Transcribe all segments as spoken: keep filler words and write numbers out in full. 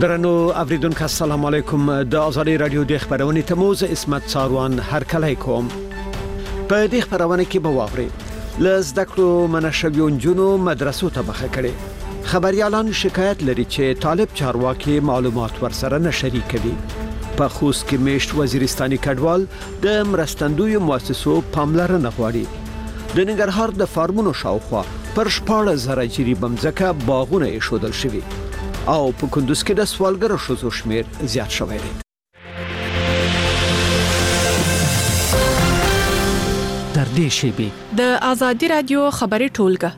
درنو اوریدونکو السلام علیکم. د آزادی رادیو د خبرونې تموز اسمت څاروان هر کله کوم په دې خبرونه کې به واوري لزدکلو منشویون جنو مدرسو ته مخه کړي. خبريالان شکایت لري چې طالب چارواکي معلومات ورسره نه شریکوي. په خوست کې میشت وزیرستاني کډوال د مرستندوی مؤسسو پاملرنه غواړي. د ننګرهار د فارمونو شاوخوا پر شپاړس زره جریب مځکه باغونه ایښودل شوي او په کندوز کې د سوالګرو ښځو شمیر زیات شوی دی. در دې شیبې د آزادی رادیو خبري ټولګه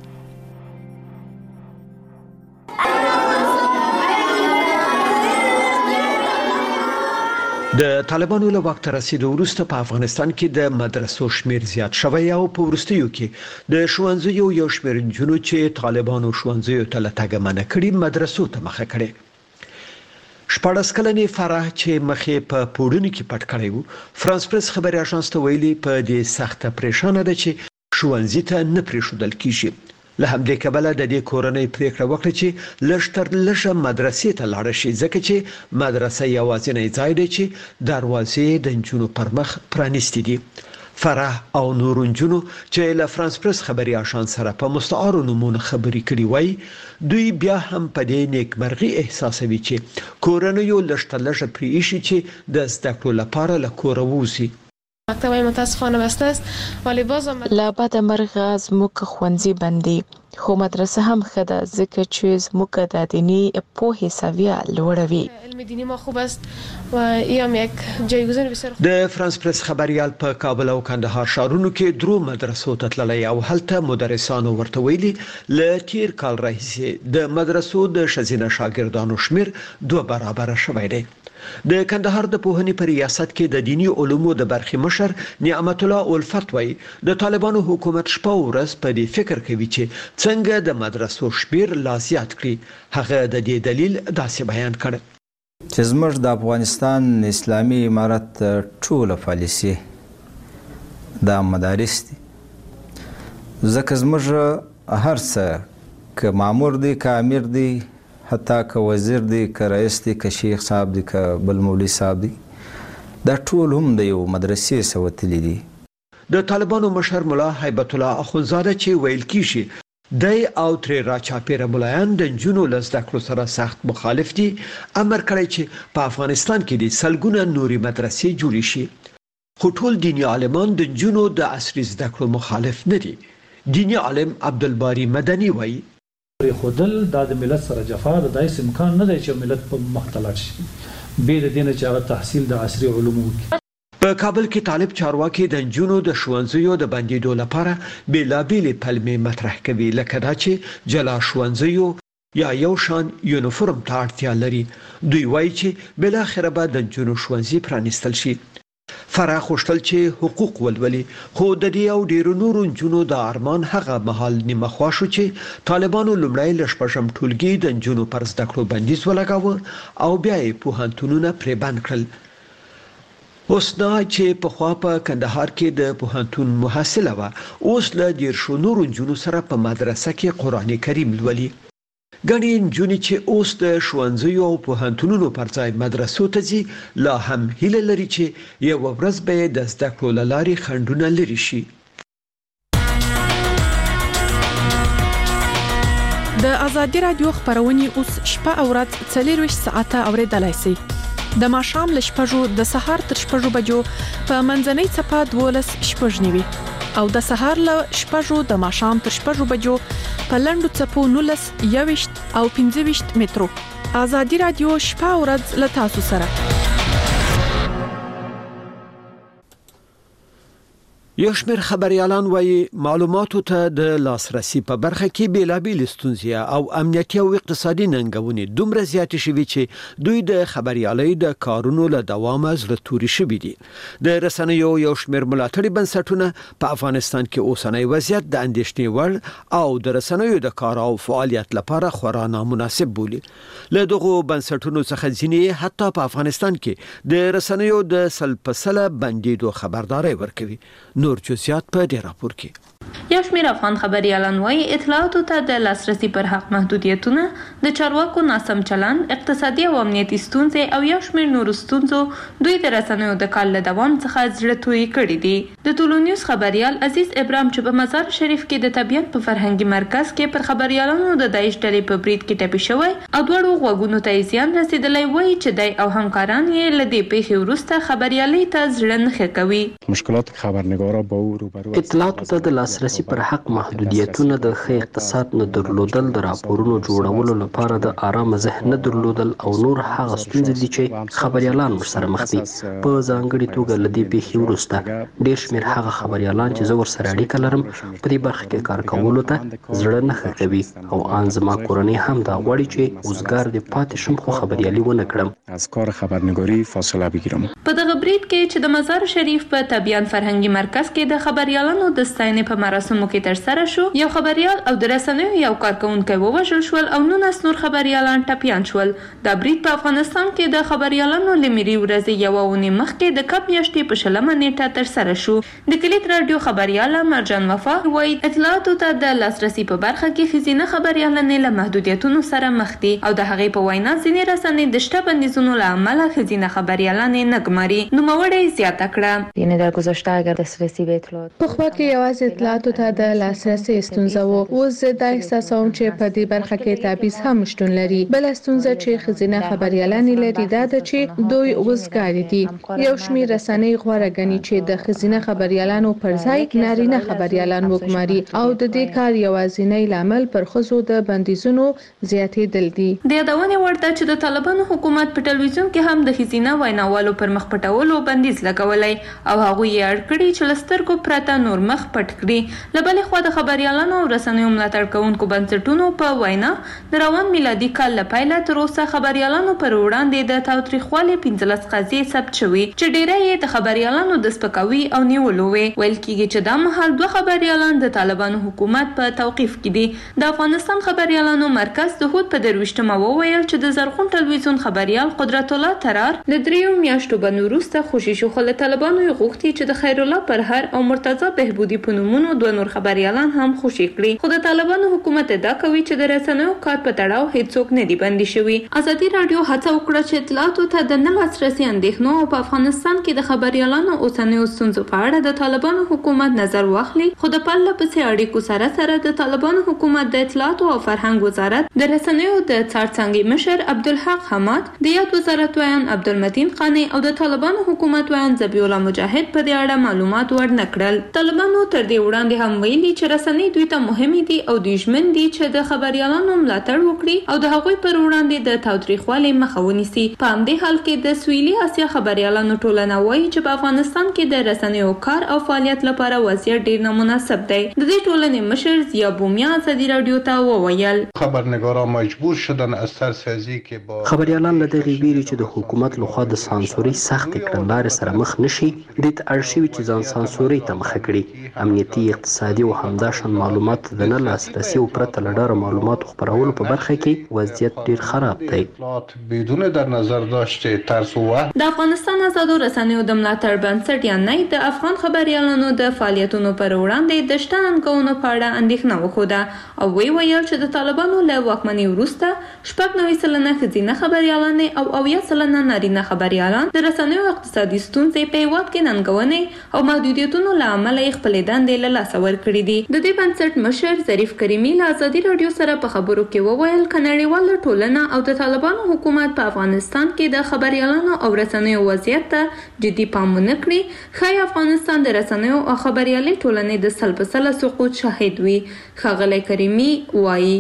د طالبانو له واک ته رسیدو وروسته په افغانستان کې د مدرسو شمیر زیات شوی او په وروستیو کې د ښوونځیو یو شمیر جنونو چې طالبانو ښوونځیو ته لټګ منع کړي مدرسو ته مخه کړي. شپږ کلنې فرح چې مخې په پوډونو کې پټ کړی وو فرانس پریس خبري اژانس ته ویلي په دې سخته پریشانه ده چې ښوونځي ته نه پریښودل کیږي. له همدې کبله د دې کورنۍ پریکړه وکړه چې لشتر لشه مدرسې ته لاړ شي ځکه چې مدرسه یوازینی ځای دی چې دروازې د نجونو پر مخ پرانیستي دي. فرح او نور نجونو چې له فرانس پریس خبري اژانس سره په مستعار نومونو خبري کړي وای دوی بیا هم په دې نیکمرغي احساسوي چې کورنۍ لشتر لشه پریشي چې د زده کړو لپاره له کور ووزي. مکتبای متاسفانه بسته است ولی باز لا بعد مرغ از موک خوانزی بندی خو مدرسه هم خدا ذکر چیز موک د دینی پوهه سویه لوړوي. علم دینی ما خوب است و یم یک جایگزین بسیار خوب. د فرانس پریس خبريال په کابل او کندهار ښارونو کې درو مدرسو ته تللی او هلته مدرسانو ورته ویلي ل تیر کال راهیسې د مدرسو د شزینه شاګردانو شمیر دوه برابر شوی دی. د کندهار د پوهنې په ریاست کې د دینی علومو د برخې مشر نعمت الله الفت وای د طالبانو حکومت شپه ورځ په دې فکر کوي چې څنګه د مدرسو شمیر لا زیات کړي. هغه د دې دلیل داسې بیان کړ چې زموږ د افغانستان اسلامي امارت ټول پالیسي د مدارس دي ځکه زموږ هر څه که مامور دی که امیر دی حتی که وزیر دی که رئیس دی که شیخ صاحب دی که بل مولوی صاحب دی دا ټول هم د یو مدرسې سوتلی دي. د طالبانو مشر مولا هیبت الله اخونزاده چې ویل کیږي د او تر راچاپیره مولایان د جنونو لزده کړو سره سخت مخالف دي امر کړی چې په افغانستان کې د سلګونه نوري مدرسې جوړې شي. خو ټول دیني عالمان د جنونو د عصري زده کړو مخالف نه دي. دیني عالم عبدالباری مدني وایي خودل د ملت سره جفا د دایس امکان نه دی چې ملت په مختلط شي به د دینه چې هغه تحصیل د عصري علومو په کابل کې طالب چارواکي د جنونو د ښوونځیو د بندیدو لپاره بیلابېلې پلمې مطرح کوي لکه دا چې جلا ښوونځیو یا یو شان یونیفورم ته اړتیا لري. دوی وایي چې بل اخر به د جنونو ښوونځي پرانیستل شي. فرح خوشتل چې حقوق ولولي خو د دې او ډیرو نورو جنونو د ارمان هغه مهال نیمه خوا شو چې طالبانو لومړی لشپږم ټولګي د جنونو پر زده کړو بندیز ولګاوه او بیا یې پوهنتونونه پرې بند کړل. اوسنا چې په خوا په کندهار کې د پوهنتون محصله و اوس له دیرشو نورو جنونو سره په مدرسه کې قرآن کریم لولي. ګڼې نجونې چې اوس د ښوونځیو او پوهنتونونو پر ځای مدرسو ته ځي لا هم هیله لري چې یوه ورځ به یې د زده کړو له لارې خنډونه لرې شي. د آزادی رادیو خبرونه اوس شپه او ورځ څلورویشت ساعته اوریدلای شئ. د ماښام له شپږو د سهار تر شپږو بجو په منځنۍ څپه دولس شپږ نیوي او د سهار له شپږو د ماښام تر شپږو بجو په لنډو څپو نولس یوویشت او پنځه ویشت مترو. آزادی رادیو شپه او ورځ له تاسو سره. یو شمېر خبريالان وایي معلوماتو ته د لاسرسي په برخه کې بیلابېل ستونزې او امنیتي او اقتصادي ننګونې دومره زیاتې شوي چې دوی د خبريالۍ د کارونو له دوامه زړه توري شوي دي. د رسنیو یو شمېر ملاتړي بنسټونه په افغانستان کې اوسنی وضعیت د اندېښنې وړ او د رسنیو د کار او فعالیت لپاره خورا نامناسب بولي. له دغو بنسټونو څخه ځینې حتی په افغانستان کې د رسنیو د سلپسله بندیدو خبرداري ورکوي. نور جزئیات په دې راپور کې. یو شمېر افغان خبریالان وایي اطلاعاتو ته د لاسرسي پر حق محدودیتونه، د چارواکو ناسم چلند، اقتصادي او امنیتي ستونزې او یو شمېر نورو ستونزو دوی د رسنیو د کال له دوام څخه زړه توی کړي دي. د ټولو نیوز خبریال عزیز ابراهیم چې په مزار شریف کې د طبیعت په فرهنګي مرکز کې پر خبریالانو د داعش ډلې په برید کې ټپي شوی او دواړو غوږونو ته زیان رسیدلی، وایي چې دی او همکاران یې له دې پیښې وروسته خبریالۍ ته زړه نه ښه کوي. مشکلات خبرنگارا با او روبرو اطلاعاتو ته د لاسرسي پر حق محدودیتونه، د ښه اقتصاد نه درلودل، د راپورونو جوړولو لپاره د آرام ذهن نه درلودل او نور هغه ستونزې دي چې خبریالان ورسره مخ دي. په ځانګړې توګه له دې پیښې وروسته ډېر شمېر هغه خبریالان چې زه ورسره اړیکه لرم په دې برخه کې کار کولو ته زړه نه ښه کوي او ان زما کورنۍ هم دا غواړي چې اوزګار دې پاتې شم خو خبریالي ونه کړم. از کار خبرنگاری فاصله بگیرم. په دغه برید کې چې د مزار شریف په طبیعت فرهنګي مرکز کې د خبریالانو د ستاینې په مراسمو کې ترسره شو، یو خبریال او د رسنیو یو کارکونکی ووژل شول او نولس نور خبریالان ټپیان شول. دا برید په افغانستان کې د خبریالانو له ملي ورځې یوه اونۍ مخکې د کب میاشتې په شلمه نیټه ترسره شو. د کلید راډیو خبریاله مرجان وفا وایي اطلاعاتو ته د لاسرسي په برخه کې ښځینه خبریالانې له محدودیتونو سره مخ دي او د هغې په وینا ځینې رسنۍ د شته بندیزونو له امله ښځینه خبریالانې نه ګماري. نوموړې زیاته کړه یعنی در گذشته اگر دسترسی به اطلاعات پخوا کې یوازې اطلاعاتو ته د لاسرسي ستونزه و، اوس زه دا احساسوم چې په دې برخه کې تبعیض هم شتون لري. بله ستونزه چې ښځینه خبریالانې لري دا ده چې دوی وزګارې دي. یو شمېر رسنۍ غوره ګڼي چې د ښځینه خبریالانو پر ځای نارینه خبریالان وګماري او د دې کار یوازینی لامل پر ښځو د بندیزونو زیاتېدل دي. د یادونې وړ ده چې د طالبانو حکومت په ټلویزیون کې هم د ښځینه ویناوالو پر مخ پټولو بندیز لګولی او هغوی یې اړ کړي چې له سترګو پرته نور مخ پټ کړي. له بلې خوا د خبریالانو او رسنیو ملاتړ کوونکو بنسټونو په وینا د روان میلادي کال له پیله تر اوسه خبریالانو پر وړاندې د تاوتریخوالي پنځلس قضیې ثبت شوي چې ډیری یې د خبریالانو د سپکاوي او نیولو وې. ویل کېږي چې دا مهال دوه خبریالان د طالبانو حکومت په توقیف کې دي. د افغانستان خبریالانو مرکز د هود په درویشتمه وویل چې د زرغون ټلویزیون خبریال قدرت الله ترار له دریو میاشتو بند وروسته خوشي شو، خو له طالبانو یې غوښتي چې د خیر الله پرهر او مرتضی بهبودي په نومونو دوه نور خبریالان هم خوشي کړي. خو د طالبانو حکومت ادعا کوي چې د رسنیو کار په تړاو هیڅوک نه دي بندي شوي. ازادي راډیو هڅه وکړه چې اطلاعاتو ته د نه لاسرسي اندېښنو او په افغانستان کې د خبریالانو اوسنیو ستونزو په اړه د طالبانو حکومت نظر واخلي، خو د پرله پسې اړیکو سره سره د طالبانو حکومت د اطلاعاتو او فرهنګ وزارت د رسنیو د څارڅانګې مشر عبدالحق حماد، د یاد وزارت ویان عبدالمتین قانی او د طالبانو حکومت ویان ذبیح الله مجاهد په دې اړه معلومات ورنه کړل. طالبانو تر دې وړاندې هم ویلي چې رسنۍ دوی ته مهمې دي او دوی ژمن دي چې د خبریالانو ملاتړ وکړي او د هغوی پر وړاندې د تاوتریخوالي مخه ونیسي. په همدې حال کې د سویلي اسیا خبریالانو ټولنه وایي چې په افغانستان کې د رسنیو کار او فعالیت لپاره وضعیت ډیر نامناسب دی. د دې ټولنې مشر ضیا بومیا ازادي راډیو ته وویل خبرنگاران مجبور شدن از سرسازی که با خبریالان له دغې ویرې چې د حکومت لخوا د سانسورۍ سختې کړنلارې سره مخ نشي دې ته اړ شوي چې ځان سانسورۍ ته مخه کړي. امنیتي، اقتصادي او همداشان معلومات د نه لاسرسي او پرته له ډاره معلوماتو خپرولو په برخه کې وضعیت ډیر خراب دی. بدون در نظر داشته ترس و وهم د افغانستان آزادو رسنیو د ملاتړ بنسټ یا نه د افغان خبریالانو د فعالیتونو پر وړاندې د شته ننګونو په اړه اندېښنه وښوده او وی ویل چې د طالبانو له واکمنۍ وروسته شپږ نوي سلنه ښځینه خبریالانې او اویا سلنه نارینه خبریالان د رسنیو اقتصادي ستونزې په هېواد کې ننګونې او محدودیتونو له امله یې خپلې دندې له لاسه ورکړي دي. د دې بنسټ مشر ظریف کریمي له ازادي راډیو سره په خبرو کې وویل که نړیواله ټولنه او د طالبانو حکومت په افغانستان کې د خبریالانو او رسنیو وضعیت ته جدي پام ونه کړي، ښایي افغانستان د رسنیو او خبریالۍ ټولنې د سل په سله سقوط شاهد وي. ښاغلی کریمي وایي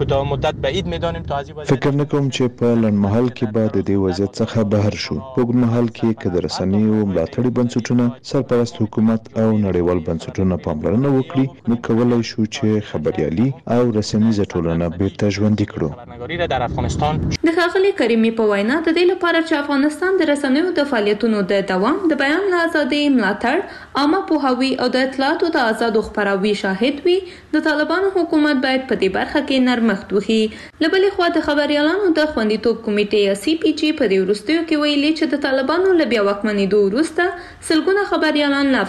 فکر نه کوم چې په لنډمهال کې به د دې وضعیت څخه بهر شو. په اوږدمهال کې که د رسنیو ملاتړي بنسټونه، سرپرست حکومت او نړیوال بنسټونه پاملرنه وکړي، موږ کولی شو چې خبریالي او رسنیزه ټولنه بیرته ژوندي کړو. د ښاغلي کریمي په وینا د دې لپاره چې افغانستان د رسنیو د فعالیتونو د دوام، د بیان له ازادۍ ملاتړ، عامه پوهاوي او د اطلاعاتو د آزادو خپراوي شاهد وي، د طالبانو حکومت باید په دې برخه کې نرمښت وښيي. له بلې خوا د خبریالانو د خوندیتوب کمیټې یا سی پی جی په دې وروستیو کې ویلي چې د طالبانو له بیا واکمنېدو وروسته سلګونه خبریالان له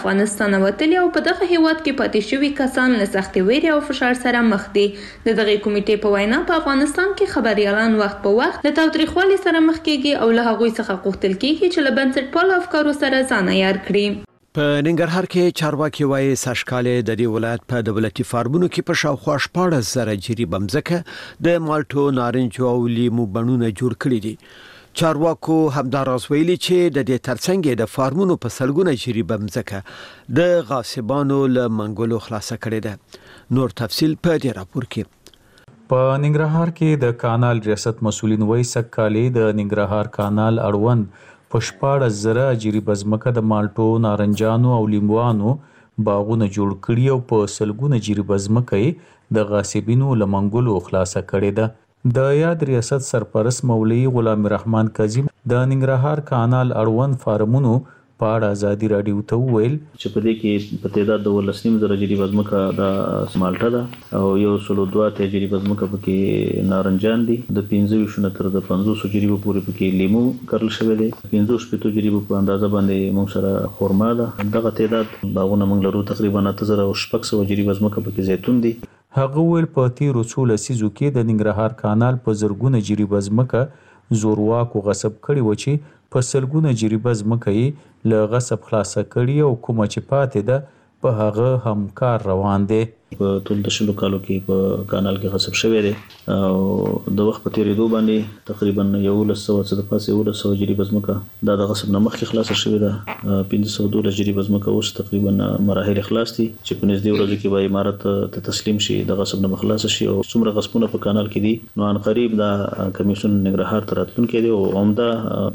افغانستان وتلي او په دغه هیواد کې پاتې شوي کسان له سختې ویرې او فشار سره مخ دي. د دغه کمیټې په وینا په افغانستان کې خبريالان وخت په وخت له تاوتریخوالي سره مخ کیږي او له هغوی څخه غوښتل کیږي چې له بنسټپالو افکارو سره ځان عیار کړي. په ننګرهار کې چارواکي وایي ساشکالې د دې ولایت په دولتي فارمونو کې په شاوخوا شپاړس زره جری بمځکه د مالټو، نارنج او لیمو بڼونه جوړ کړي دي. چارواکو همداراز ویلي چې د دې ترڅنګ د فارمونو په سلګونه جری بمځکه د غاصبانو له منګولو خلاصه کړي ده. نور تفصيل په دې راپور کې. په ننګرهار کې د کانال ریاست مسولین وایي سکالې د ننګرهار کانال اړوند په شپاړس زره جری بزمکه د مالټو، نارنجانو او لیموانو باغونه جوړ کړي او په سلګونه جری بزمکه د غاصبینو له منګولو خلاصه کړي ده. د یاد ریاست سرپرست مولوی غلام رحمان کاظم د ننګرهار کانال اړوند فارمونو په اړه ازادي رادیو ته وویل چې په دې کې په تعداد د ولسنیم زره جری بزمکه د مالټا ده او یو سلو دوه جری بزمکه پکې نارنجان دي، د پنځه شنه تر د پنځوس جری پورې پکې لیمو کرل شوی دی، پنځوس پټو جری په اندازه باندې موږ سره خرما ده. دغه تعداد باغونه موږ لرو تقریبا اته زره شپږ سوه جری بزمکه پکې زیتون دي. هغه ویل په تیرو څو لسیزو کې د ننګرهار کانال په زرګونه جری بزمکه زورواکو غصب کړي و چې په سلګونه جری بزمکه یې له غصب خلاصه کړي او کومه چې پاتې ده په هغه هم کار روان دی. په ټول د شلو کالو کې په کانال کې غصب شوی دی او د وخت په تیریدو باندې تقریبا یولس سوه څه د پاسه یولس سوه جری بزمکه دا د غصب نه مخکې خلاصه شوې ده. پنځه سوه دولس جری بزمکه اوس تقریبا مراحل خلاص دي چې په نږدې ورځو کې به امارت ته تسلیم شي، د غصب نه خلاص شي او څومره غصبونه په کانال کې دي نو ان قریب دا کمیشن ننګرهار ته راتلونکی دی او عمده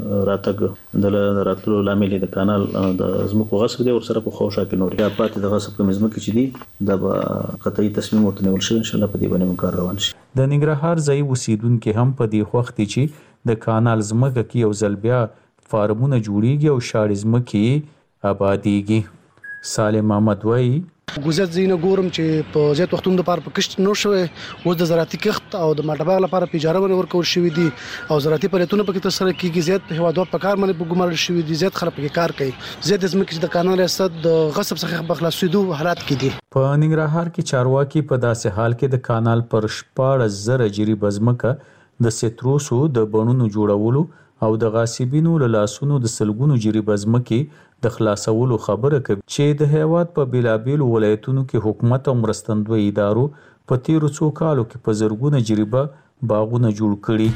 راتګ د راتلو لامل د کانال د زمکو غصب دی او سره په خوشا کې نور یا پاتې د غصب کوم زمکه چې دي دا قطعي تصمیم ورته نیول شوی، ان شاء الله په دې باندې کار روان شي. د ننګرهار ځای اوسیدونکو هم په دې وخت چې د کانال زمکه کې یو ځل بیا فارمونه جوړیږي او شاړې زمکې آبادیږي. سالم احمد وایي ګوزت زینه ګورم چې په زیات وختونو لپاره په کښت نو شوی اوس د زراعتي کښت او د مالټا باغ لپاره په اجاره باندې ورکول شوی دي او زراعتي فعالیتونه پکې ترسره کیږي. زیات هوادار په کار باندې ګمارل شوی دي، زیات خلک پکې کار کوي. زیات زمکه چې د کانال ریاست د غصب څخه بخلاصېدو حالات کې دي. په ننګرهار کې چارواکي په داسې حال کې د کانال پر شپاړس زره جری بزمکه د ستروسو د بڼونو جوړولو او د غاصبینو له لاسونو د سلګونو جری بزمکې د خلاصولو خبره کوي چې د هیواد په بیلابیلو ولایتونو کې حکومت او مرستندوی ادارو په تیرو څو کالو کې په زرګونه جریبه باغونه جوړ کړي.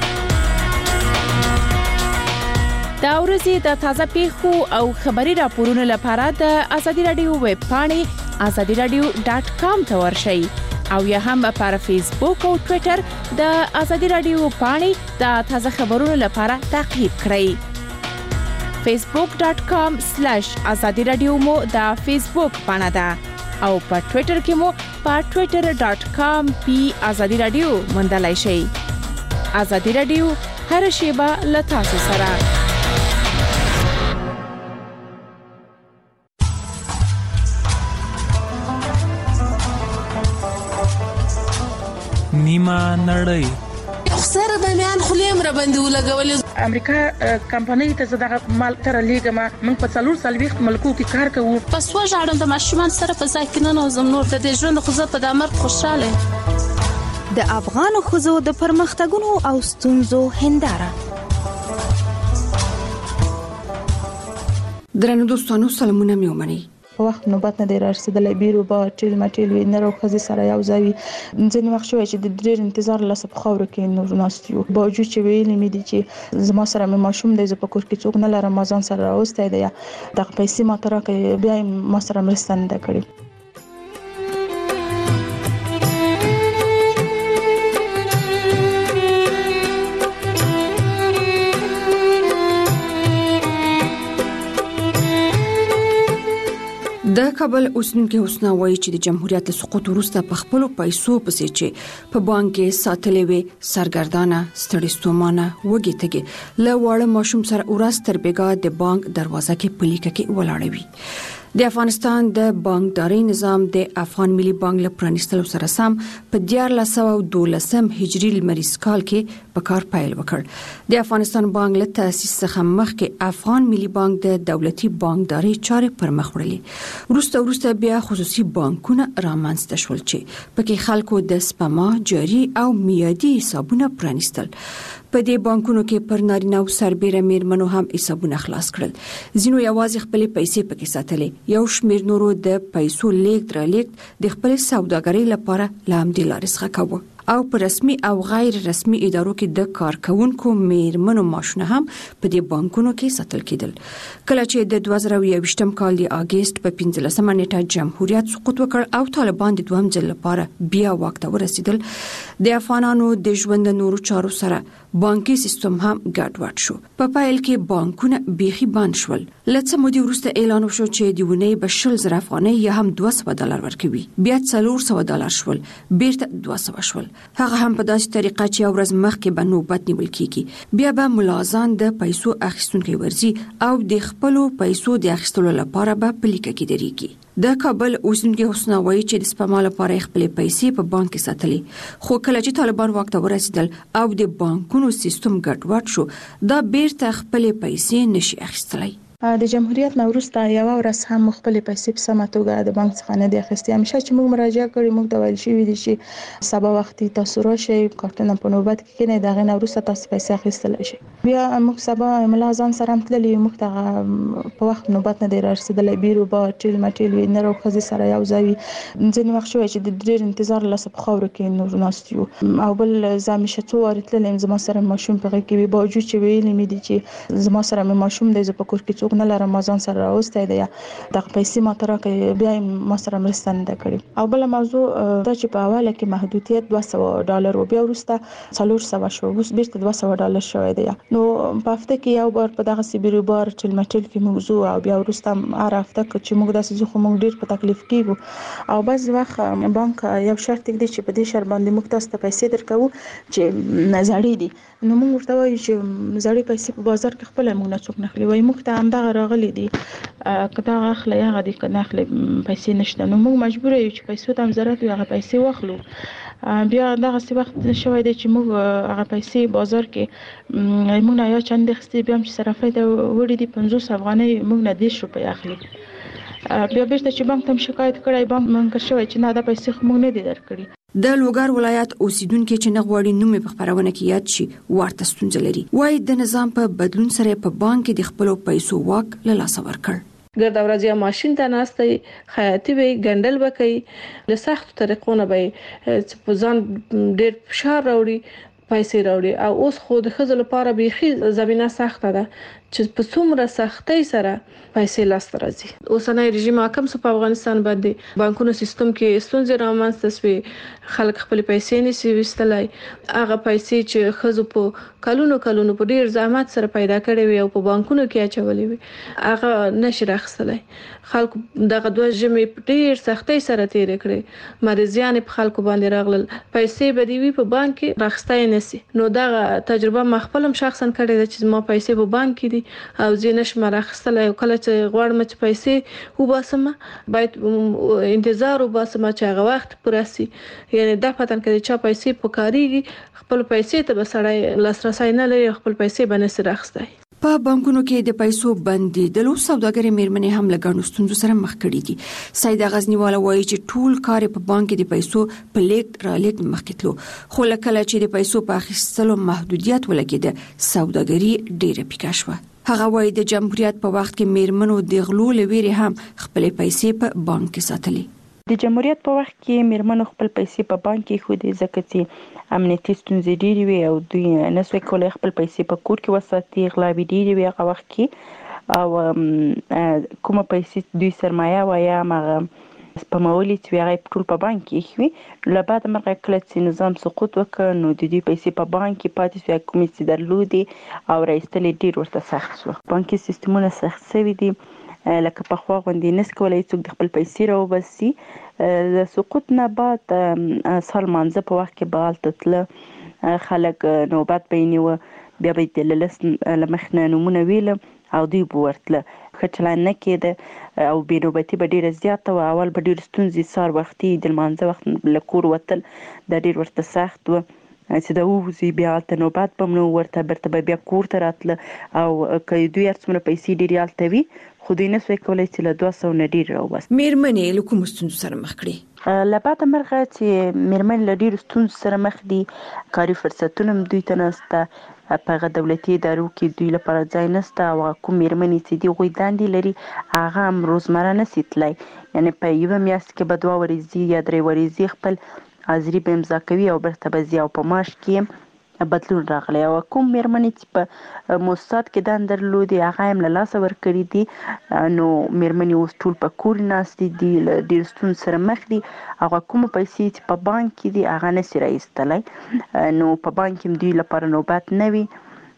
دا ورځې د تازه پیښو او خبري راپورونو لپاره د ازادي رادیو ویب پاڼې ازادي رادیو ډاټ کام ته ورشئ او یا هم پر فیسبوک او ټوئیټر د ازادي رادیو پاڼې د تازه خبرونو لپاره تعقیب کړئ. facebook dot com slash azadi radio مو د فیسبوک پاڼه ده او په ټوئیټر کې مو په twitter dot com پی azadi radio موندلای شئ. azadi radio هر شیبه له تاسو سره. نیمه نړۍ سره د میان خلیم را باندې ولګولې. امریکا کمپنۍ ته زده مال تر لیګما موږ په څلور سلويخت ملکو کې کار کوو. پس وژاړم د ماشومان سره په ځکه نه زم نور د دې ژوند خو زه په دمر خوشاله. د افغان خوځو د پرمختګونو او ستونزو هنداره. درنو دوستانو سلامونه مې ومنئ. په وخت نوبت نه دی رارسېدلی بیرو به ټیل مټیل وي نر او ښځې سره یو ځای وي. ځینې وخت شوی چې د ډېر انتظار لاسه په خاورو کې نور ناست یو باوجود چې ویلې مې دي چې زما سره مې ماشوم دی، زه په کور کې څوک نه لرم، ما ځان سره راوستی دی، دغه پیسې ماته راکړئ، بیا یې ما سره مرسته نه ده کړې. د کابل اوسنونکو حسنا وایي چې د جمهوریت له سقوط وروسته په خپل پیسو پسې چې په بانک کې ساتلې وي سرګردانه ستړي ستومانه وږي تګي له واړه ماشوم سره ورځ تر بیګا د بانک دروازه کې پلیکه کې ولاړوي. د افغانستان د بانکداري نظام د افغان ملي بانک له پرانیستلو سره سم په دیارلس سوه دولسم هجري لمریز کال کې په کار پیل وکړ. د افغانستان بانک له تاسیس څخه مخکې افغان ملي بانک د دولتي بانکداري چارې پر مخ وړلې. وروسته وروسته بیا خصوصي بانکونه رامنځته شول چې پکې خلکو د سپما، جاري او میادي حسابونه پرانیستل. په دې بانکونو کې پر نارینه او سربېره میرمنو هم حسابونه خلاص کړل. ځینو یوازې خپلې پیسې پکې ساتلې. یو شمېر نورو د پیسو لیږد رالیږد د خپلې سوداګرۍ لپاره له همدې لارې څخه کاوه. او په رسمي او غیر رسمي ادارو کې د کارکونکو میرمنو معاشونه هم په دې بانکونو کې ساتل کېدل. کله چې د دوه زره یوویشتم کال د اگست په پنځلسمه نیټه جمهوریت سقوط وکړ او طالبان د دوهم ځل لپاره بیا واک ته ورسېدل، د افغانانو د ژوند نورو چارو سره بانکي سیستم هم ګډوډ شو. په پیل کې بانکونه بیخي بند شول. لڅ مودې وروسته اعلان وشو چې د ونې به شل زره افغانۍ یا هم دوه سوه ډالر ورکوي. بیا څلور سوه ډالر شول، بیرته دوه سوه شول. هغه هم په داسې طریقه چې یو ورځ مخکې به نوبت نیول کیږي. بیا به ملازان د پیسو اخیستونکي ورزي او د خپلو پیسو د اخیستلو لپاره به په لیکه کې درېږي. د کابل اوسیدونکي حسنا وایي چې د سپما لپاره خپلې پیسې په بانک کې ساتلې، خو کله چې طالبان واک ته ورسېدل او د بانکونو سیستم ګډوډ شو، دا بیرته خپلې پیسې نشي اخیستلی. د جمهوریت نه وروسته یو ورځ هم خپلې پیسې په سمه توګه د بانک څخه نه دي اخیستې. همیشه چې موږ مراجعه کړې موږ ته ویل شوي دي چې سبا وختي تاسو راشئ، کارتونه په نوبت کې کېنئ، د هغې نه وروسته تاسو پیسې اخیستلی شئ. بیا موږ سبا ملا ځان سره هم تللي یو، موږ ته په وخت نوبت نه دی رارسېدلی. بیروبا ټیل مټیل وي، نر او ښځې سره یو ځای وي. ځینې وخت شوی چې د ډېر انتظار لاسه په خاورو کې نور ناست یو. او بل زه همیشه څو وارې تللی یم، زما سره ماشوم په غېږ کې وي، باوجود چې ویلي مې دي چې زما سره مې ماشوم دی، زه په کور کې څوک نه لرم، ما ځان سره راوستی دی، دغه پیسې ما ته راکړئ، بیا یې ما سره مرسته نه ده کړې. او بله موضوع دا چې په اوله کې محدودیت دوه سوه ډالر و، بیا وروسته څلور سوه شو، اوس بیرته دوه سوه ډالر شوی دی. نو په هفته کې یو بار په دغسې بیروبار ټیل مټیل کې موږ ځو، او بیا وروسته هر هفته چې موږ داسې ځو خو موږ ډېر په تکلیف کېږو. او بعضې وخت بانک یو شرط ږدي چې په دې شرط باندې موږ تاسو ته پیسې درکوو چې زړې دي. نو موږ ورته وایو چې زړې پیسې په بازار کې خپله موږ نه څوک نه اخلي، وایي موږ ته همدغه راغلي دي، که دغه اخلئ هغه دي، که نه اخلئ پیسې نشته. نو موږ مجبوره یو چې پیسو ته هم ضرورت وي، هغه پیسې واخلو. بیا دغسې وخت شوی دی چې موږ هغه پیسې بازار کې موږ نه یا چندې اخیستې، بیا هم چې صرافۍ ته وړي دي پنځوس افغانۍ موږ نه دېرش روپۍ اخلي. بیا بیرته چې بانک ته هم شکایت کړی، بانک منکر شوی چې نه دا پیسې خو موږ نه دي درکړي. د لوګر ولایت اوسیدونکي چې نه غواړي نوم په خبرونه کې یاد شي ورته ستونزه لري. وایي د نظام په بدلون سره په بانک کې د خپلو پیسو واک له لاسه ورکړ. ګرد ورځ یا ماشین ته ناستئ، خیاطي به ګنډل به کوي، له سختو طریقو نه به په ځان ډېر فشار راوړي، پیسې راوړي. او اوس خو د ښځو لپاره بیخي زمینه سخته ده چې په څومره سختۍ سره پیسې لاسته راځي. اوسنی رژیم حاکم سو په افغانستان باندې، بانکونو سیستم کې ستونزې رامنځته سوې، خلک خپل پیسې نشي ویستلی. هغه پیسې چې ښځو په کلونو کلونو په ډیر زحمت سره پیدا کړې وي او په بانکونو کې اچولې وي، هغه نشي راخستلی. خلکو دغه دوه ژمې په ډیر سختۍ سره تیرې کړې، مریضیان په خلکو باندې راغلل، پیسې به دې وي په بانک کې راخستی نشي. نو دغه تجربه ما خپل هم شخصا کړې ده چې ما پیسې په بانک کې دي او زه نشم راخستلی. او کله چې غواړم چې پیسې وباسم باید انتظار وباسم چې هغه وخت پوره سي. یعنی دا پتن کې چې پیسې پکاريږي، خپل پیسې ته به سړی لاسرسی نه لري، خپل پیسې به نشي راخستی. په بانکونو کې د پیسو بندیدلو سوداګري میرمنې هم له ګڼو ستونزو سره مخ کړي دي. سیده غزنیواله وایي چې ټول کار په بانک کې د پیسو په لیږد رالېږد مخکې تلو، خو کله چې د پیسو په اخیستلو محدودیت ولګېده سوداګري ډېره پیکه شوه. هغه وایي د جمهوریت په وخت کې میرمنو د غلو له ویرې هم خپلې پیسې په بانک کې ساتلې. د جمهوریت په وخت کې میرمنو خپل پیسې په بانک کې ښودې، ځکه چې امنیتي ستونزې ډېرې وي او دوی نه سوی کولی خپل پیسې په کور کې وساتي. غلاوې ډېرې وي هغه وخت کې، او کومه پیسې دوی سرمایه وایه هماغه سپمولې چې هغه یې ټول په بانک کې ایښي وي. له بعده مرغه کله چې نظام سقوط وکړ نو د دوی پیسې په بانک کې پاتې شوې، کومې چې درلودې او راایستل یې ډېر ورته سخت شو. بانکي سیستمونه سخت شوي دي، لکه پخوا غوندې نس کولی څوک د خپل پیسې راوباسي. د سقوط نه بعد سال مانځه په وخت کې به هلته تله، خلک نوبت به یې نیوه، بیا به یې د لس له مخې نه نومونه ویله او دوی به ورتله. ښه چلند نه کېده او بې نوبتي به ډېره زیاته وه. اول به ډېرې ستونزې سهار وختي د لمانځه وخت له کور وتل دا ډېر ورته سخت وه چې دا ووځي بیا هلته نوبت به هم نه ورته بیرته به بیا کور ته راتله او که دوی هر څومره پیسې ډېرې هلته وي خو دوی نه سوی کولی چې له دوه سوه نه ډېر راوباسي. مېرمنې له کومو ستونزو سره مخ کړي؟ له بده مرغه چې مېرمنې له ډېرو ستونزو سره مخ دي. کاري فرصتونه هم دوی ته نشته، په هغه دولتي ادارو کې دوی لپاره ځای نشته او کوم مېرمنې چې دي هغوی دندې لري هغه هم روزمره نشي تللی، یعنې په یوه میاشت کې به دوه ورځې یا درې ورځې خپل حاضري به امضا کوي او بیرته به ځي او په معاش کې بدلون راغلی. او کوم مېرمنې چې په موسسات کې دنده درلودې هغه هم له لاسه ورکړي دي، نو مېرمنې اوس ټول په کور ناستې دي، له ډېرو ستونزو سره مخ دي. هغه کومه پیسې چې په بانک کې دي هغه نشي راایستلی، نو په بانک کې هم دوی لپاره نوبت نه وي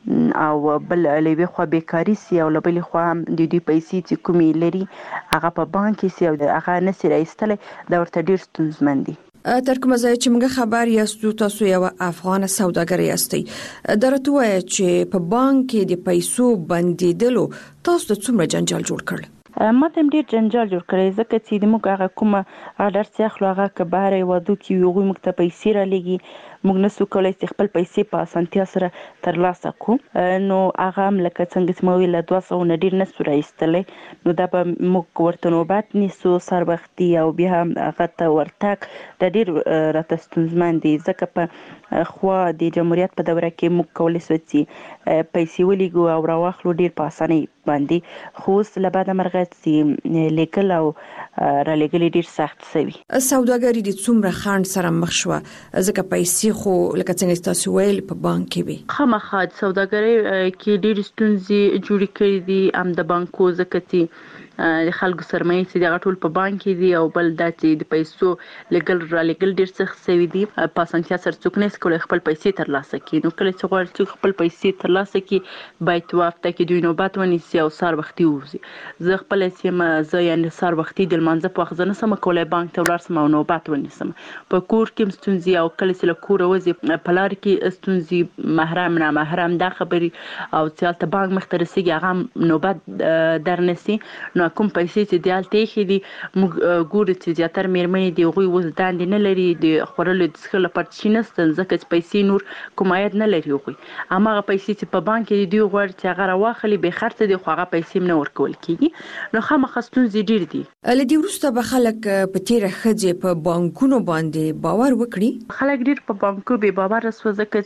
او بل له یوې خوا بیکاري سي او له بلې خوا هم د دوی پیسې چې کومې لري هغه په بانک کې سي او هغه نشي راایستلی، دا ورته ډېر ستونزمن دي. تر کومه ځای چې موږ خبر یاستو تاسو یو افغان سوداګر یاستئ، دا راته وایه چې په بانک کې د پیسو بندیدلو تاسو ته څومره جنجال جوړ کړل؟ ما ته هم ډېر جنجال جوړ کړی، ځکه چې د موږ هغه کومه هغه ډر چې اخلو هغه که بهر هېوادو کې وي هغوی موږ ته پیسې رالېږي، موږ نسو کولی چې خپل پیسې په اسانتیا سره ترلاسه کړو، نو هغه هم لکه څنګه چې ما ویل له دوه سوو نه ډېر نسو راایستلی، نو دا به موږ ورته نوبت نیسو سهار وختي او بیا هم هغه ته ورتګ دا ډېر راته ستونزمن دی، ځکه په خوا د جمهوریت په دوره کې موږ کولی سو چې پیسې ولیږو او راواخلو ډېر په اسانۍ باندې، خو اوس له بده مرغه چې لیږل او رالیږل یې ډېر سخت سوي. سوداګري د څومره خنډ سره مخ شوه ځکه پیسې خو لکه څنګه تاسو ویل په بانک کې وي؟ خامخا د سوداګرۍ کې ډېرې ستونزې جوړې کړي دي هم د بانکو، ځکه چې د خلکو سرمایې چې دغه ټول په بانک کې دي او بل دا چې د پیسو لګل را لګل ډېر سخت شوي دي، په اسانتیا سره څوک نشي کولی خپل پیسې ترلاسه کړي. نو کله چې غواړي څوک خپل پیسې ترلاسه کړي باید یوه هفته کې دوی نوبت ونیسي او سهار وختي ووځي. زه خپله چې یم زه یعنې سهار وختي د لمانځه په وخت زه نشم کولی بانک ته ولاړ شم او نوبت ونیسم. په کور کې هم ستونزې او کله چې له کوره وځي په لار کې ستونزې، محرم نامحرم دا خبرې او چې هلته بانک مخته رسېږي هغه هم نوبت درنیسي. نو کوم پیسې چې د هلته ایښي دي موږ ګورو چې زیاتره مېرمنې دي هغوی اوس دندې نه لري، د خوړلو د څښلو لپاره شي نشته، ځکه چې پیسې نور کوم عاید نه لري هغوی. هماغه پیسې چې په بانک کې دي دوی غواړي چې هغه راواخلي بې خرڅه دي، خو هغه پیسې هم نه ورکول کېږي، نو خامخا ستونزې ډېرې دي. له دې وروسته به خلک په تېره ښځې په بانکونو باندې باور وکړي؟ خلک ډېر په بانکو بې باوره سوه، ځکه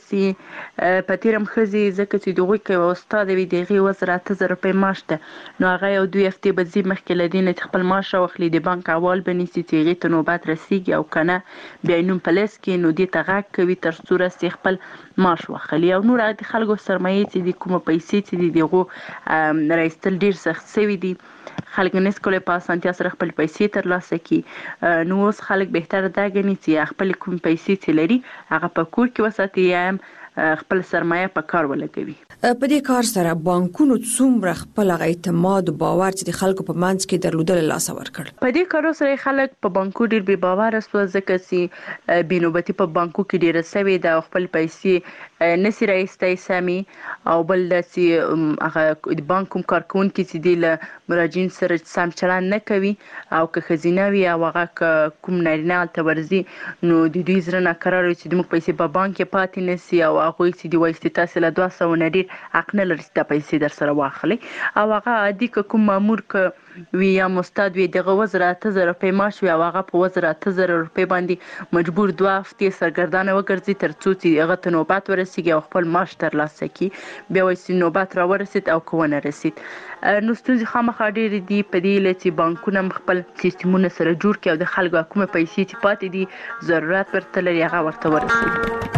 چې په تېره هم ښځې ځکه چې د هغوی که یوه استاده وي د هغې اووه زره اته زره روپۍ معاش ده، نو هغه یو دوې هفتې به ځي مخکې له دې نه چې خپل معاش راواخلي د بانک احوال به نیسي چې هغې ته نوبت رسېږي او که نه بیا یې نوم په لیست کې نو دې ته غږ کوي تر څو رسې خپل معاش واخلي. او نور د خلکو سرمایې چې دي کومه پیسې چې دي د هغو راایستل ډېر سخت شوي دي، خلک نشي کولی په اسانتیا سره خپل پیسې ترلاسه کړي. نو اوس خلک بهتره دا ګڼي چې خپلې کومې پیسې چې لري هغه په کور کې وساتي یا هم خپل سرمایه په کار ولګوي. په دې کار سره بانکونو څومره خپل اعتماد او باور چې د خلکو په منځ کې درلودل لاسه ورکړ؟ په دې کارو سره خلک په بانکو ډېر بې باوره سوه، ځکه چې بې نوبتي په بانکو کې ډېره سوې ده او خپل پیسې نشي راایستی سمې، او بل دا چې هغه د بانک کوم کارکوونکي چې دي له مراجعین سره سم چلند نه کوي، او که ښځینه وي او هغه که کوم نارینه هلته ورځي نو د دوی زړه ناکرار وي چې زموږ پیسې په بانک کې پاتې نشي، او هغوی چې دي وایي چې تاسې له دوه سوو نه ډېر حق نه لري چې دا پیسې در سره واخلئ. او هغه عادي که کوم مامور که وي یا مستاد وي دغه اووه زره اته زره روپۍ معاش وي او هغه په اووه زره اته زره روپۍ باندې مجبور دوه هفتې سرګردانه وګرځي تر څو چې هغه ته نوبت ورسېږي او خپل معاش ترلاسه کړي، بیا وایي چې نوبت راورسېد او که ونه رسېد. نو ستونزې خامخا ډېرې دي په دې هیله چې بانکونه هم خپل سیستمونه سره جوړ کړي او د خلکو کومه پیسې چې پاتې دي ضرورت ورته لري هغه ورته ورسوي.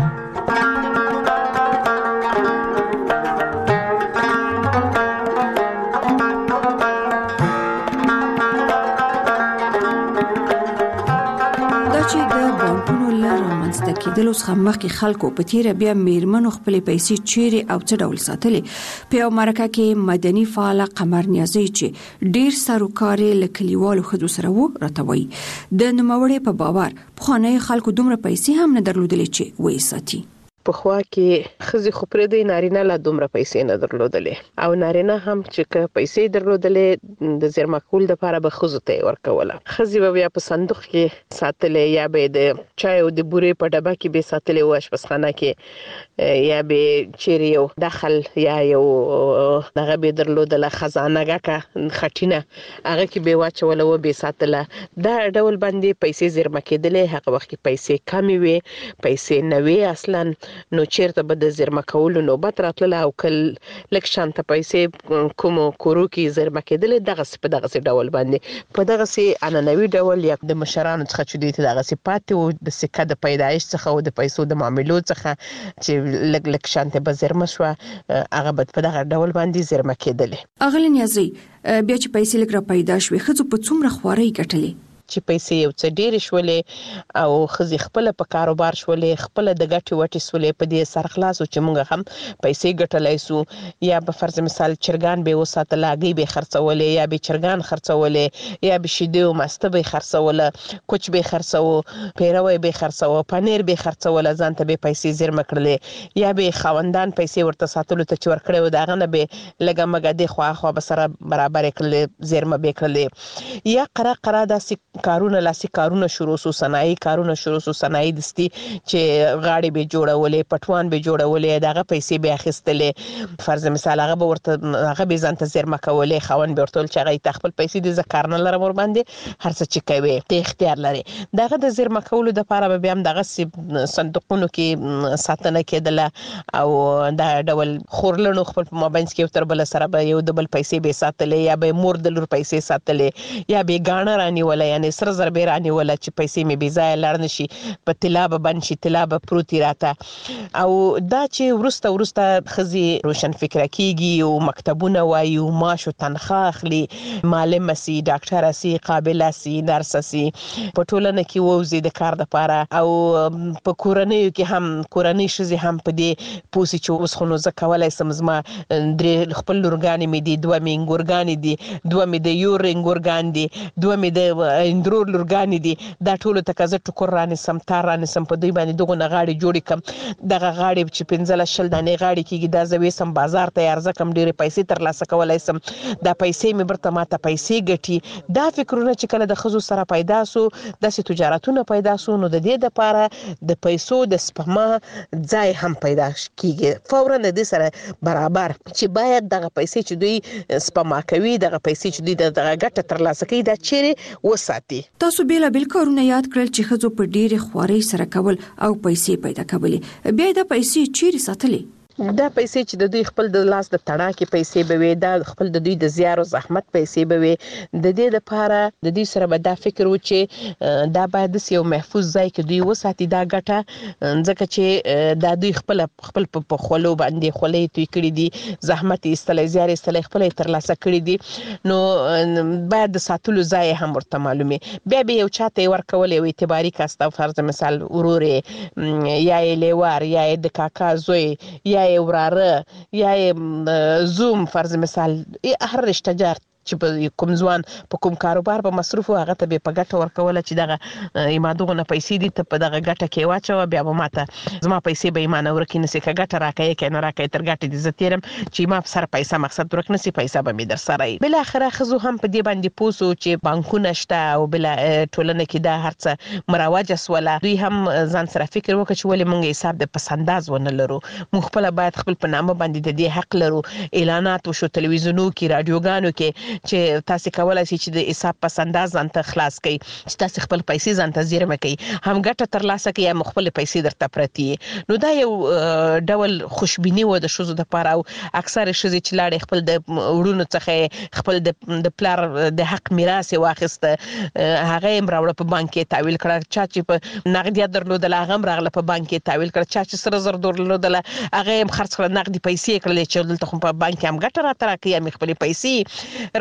چې د بانکونو له رامنځته کېدلو څخه مخکې خلکو په تېره بیا مېرمنو خپلې پیسې چیرې او څه ډول ساتلې؟ په یو مرکه کې مدني فعاله قمر نیازۍ چې ډېر سروکارې له کلیوالو ښځو سره و راته وایي د نوموړې په باور پخوانیو خلکو دومره پیسې هم نه درلودلې چې ویې ساتي. په خوا کې خزي خپره د نارینه لا دومره پیسې نه درلودلې او نارینه هم چې پیسې درلودلې د زیرمه کول د لپاره به خزو ته ورکوله. خزي به بیا په صندوق کې ساتلې یا به د چای او د بورې په ډبه کې به ساتلې و اشپزخانه کې یا به چیرې یو داخل یا یو دغه به درلودله خزانه کا خټینه هغه کې به واچول و به ساتله. دا ډول باندې پیسې زیرمه کېدلې هغه وخت کې پیسې کمې وي پیسې نه وي اصلا نو چیرته به د زیرمه کولو نوبت راتله او کل لک شانته پیسې کوم کورو کې زیرمه کېدلې دغه په دغه ډول باندې په دغه سي اننوي ډول یا د مشرانو څخه چې دوی ته دغه سي پاتې او د سکه د پیدایش څخه او د پیسو د معاملو څخه چې لګ لګ شانته به زیرمه شو هغه به په دغه ډول باندې زیرمه کېدلې. اغلی نیازي بیا چې پیسې لګ را پیدا شوې خزو په څومره خواري ګټلې چې پیسې یو څه ډېر شولې او خزي خپل په کاروبار شولې خپل د ګټي وټي سولې په دې سرخلاصو چې موږ هم پیسې ګټلای سو یا په فرض مثال چرګان به وساتل هغه به خرڅولې یا به چرګان خرڅولې یا به شیدو مسته به خرڅوله کوچ به خرڅو پیروي به خرڅو پنیر به خرڅول ځان ته به پیسې زیرمه کړلې یا به خوندان پیسې ورته ساتلو ته چور کړو داغه نه به لګه مګه د خوا خوا به سره برابر کړلې زیرمه به کړلې یا قرا قرا داسې کارونه لاسي کارونه شروع سو صنایي کارونه شروع سو صنایي دستي چې غاړي به جوړولې پټوان به جوړولې دغه پیسې به اخیستلې فرض مثال هغه به ورته هغه به ځان ته زیرمه کولې خوان به ورته چې هغه تخپل پیسې د ذکر نه لره ور باندې هر څه چې کوي ته اختیار لري دغه د زیرمه کولو د لپاره به هم دغه صندوقونو کې ساتنه کېدله او دا ډول خورلنو خپل مابینس کې تر بل سره به یو د بل پیسې به ساتلې یا به مور د لور پیسې ساتلې یا به غاڼه رانی ولا یعنی سر زربې رانی ولا چې پیسې مې بي ځای لړ نشي په طلا به بن شي طلا به پروتي راته او دا چې ورسته ورسته خزي روشن فکر کیږي او مکتبونه وایو معاش او تنخواه اخلي معلم سي ډاکټر سي قابل سي نرس سي په ټولنه کې ووزي د کار لپاره او په کورنۍ کې هم کورنۍ شزي هم په دې پوسي چې اوس خو نو زکولای سمزما درې خپل لورګانی مې دي دوه مې ګورګانی دي دوه مې د یور ګورګان دي دوه مې د اندرور لورګانی دي دا ټول تکازه ټکر رانه سم تار رانه سم په دوی باندې دغه غاړي جوړی کم دغه غاړي چې پنځله شل دانې غاړي کېږي دا زوي سم بازار ته ارزه کم ډېر پیسې تر لاسه کولای سم دا پیسې مې برته ماته پیسې ګټي دا فکرونه چې کله د خزو سره پیدا سو د تجارتونو پیدا سو نو د دې لپاره د پیسو د سپما ځای هم پیدا کیږي فورا د دې سره برابر چې باید دغه پیسې چې دوی سپما کوي دغه پیسې چې دوی دغه ګټه تر لاسه کوي دا چیرې وساتي. تاسو بیل بیل کارونه یاد کړل چې خزو په ډېر خواري سره کول او پیسې پیدا کولې بیا د پیسې چیرې ساتلې دا پیسې چې د دوی خپل د لاس د تړاکې پیسې به وي دا خپل د دوی د زیار او زحمت پیسې به وي د دې لپاره د دوی سره به دا فکر و چې دا باید یو محفوظ ځای کې دوی وساتي دا ګټه ځکه چې دا دوی خپل خپل په خولو باندې خولې توی کړې دي زحمت ایستلې زیار ایستلې خپل تر لاسه کړې دي نو باید د ساتلو ځای هم ورته معلومي بیا به یو چاته ورکول یو اعتباري کاسته فرض مثال ورورې یا لیوار یا د کاکا زوی یا وراره یا زوم فرض مثال هر رشتہ جار چې په کوم ځوان په کوم کاروبار په مصرف هغه ته به په ګټه ورکول چې دغه ایمادوغه نه پیسې دي ته په دغه ګټه کې واچو بیا به ماته زما پیسې به ایمان ورکې نسی که ګټه راکې کې نه راکې تر ګټه دي زتیرم چې ما سره پیسې مقصد ورک نسی پیسې به می در سره بل اخره خزو هم په دې باندې پوسو چې بانکونه شته او بل ټولنه کې دا هرڅه مراوج وسوله دوی هم ځان سره فکر وکړي چې ولې مونږ حساب د پسنداز ونه لرو مونږ خپل باید خپل په نامه باندې د دې حق لرو اعلانات وشو تلویزیونو کې رادیوګانو کې چې تاسو کولای شئ چې د حساب پسنداز ځان ته خلاص کړئ چې تاسو خپل پیسې ځان ته زیرمه کړئ هم ګټه تر لاسه کړئ یا خپل پیسې درته پرتی نو دا یو ډول خوشبینی و د شوزو د پاره او اکثر شوزي چې لاړې خپل د وړونو څخه خپل د پلار د حق میراث واخیسته هغه هم راوړ په بانک کې تحویل کړ چا چې په نقدیات درلودل هغه هم راغله په بانک کې تحویل کړ چا چې سره زر درلودل هغه هم خرڅ کړ نقدي پیسې کړل چې دلته په بانک کې هم ګټه راته راکړي هم خپل پیسې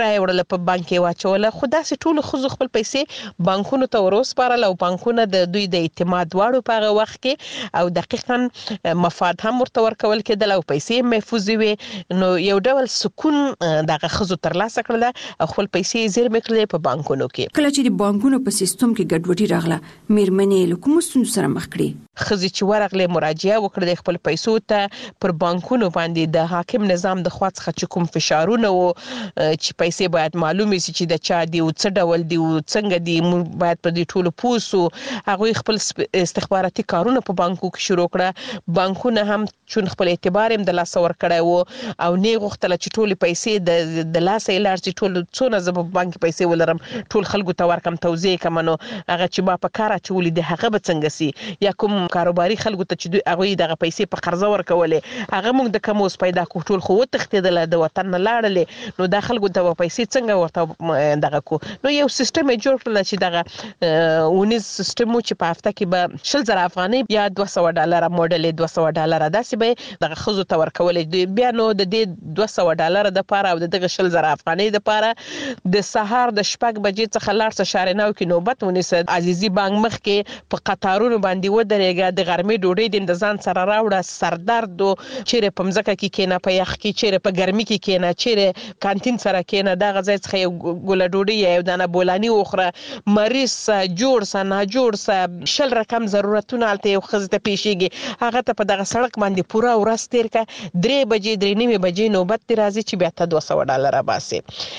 راوړل په بانک کې واچول خو داسې ټول خو خپل پیسې بانکونو ته وروسپارل او بانکونه د دوی د اعتماد واړو په هغه وخت کې او دقیقاً مفاد هم ورته ورکول کېدل او پیسې محفوظ وي نو یو ډول سکون دغه خزو ترلاسه کړل او خپل پیسې زیرمه کړل په بانکونو کې. کله چې د بانکونو په سیستم کې ګډوډي راغله میرمنې له کوم ستونزو سره مخ کړي؟ خزي چې ورغله مراجعه وکړه د خپل پیسو ته پر بانکونو باندې د حاکم نظام د خوا څخه کوم فشارونه وو چې پیسې باید معلومه شي چې د چا دی او څه ډول دی او څنګه دی باید په دې ټولو پوسو هغه خپل استخباراتي کارونه په بانکو کې شروع کړه. بانکونه هم چون خپل اعتبار هم د لاس ور کړی وو او نه غوښتل چې ټول پیسې د د لاس ایلار چې ټول څونه زب بانک پیسې ولرم ټول خلکو ته ورکم توزیع کوم نو هغه چې ما په کار اچولې د هغه به څنګه سي یا کوم کاروباري خلکو ته چې هغه دغه پیسې په قرضه ورکولې هغه موږ د کوم اوس پیدا کو ټول خو تختیدل د وطن نه لاړلې نو د خلکو ته پیسې څنګه ورته دغه کو نو یو سیستم جوړ کړل چې دغه ونیز سیستم چې په هفته کې به شل زره افغاني یا دوه سوه ډالر موډل دوه سوه ډالر داسې به دغه خزو ته ورکولې بیا نو د دې دوه سوه ډالر د پاره او دغه شل زره افغاني د پاره د سهار د شپږ بجې څخه لاړ څه شارناو کې نوبت ونیسه عزیزي بانک مخ کې په قطارونو باندې ودرېګه د غرمې ډوډۍ د ځان سره راوړه سردرد او چیرې په مځکه کې کېنه په یخ کې چیرې په ګرمي کې کېنه چیرې کانتین سره کېنه دا غځای څخه یو ګوله ډوډۍ یو دانه بولانی وخوره مریض جوړ سه نه جوړ سه شل رقم ضرورتونه الته یو خزته پیشيږي هغه ته په دغه سړک باندې پوره ورځ تیر کا درې بجې درې نیمه بجې نوبت دی راځي چې بیا ته دوه سوه ډالر باسي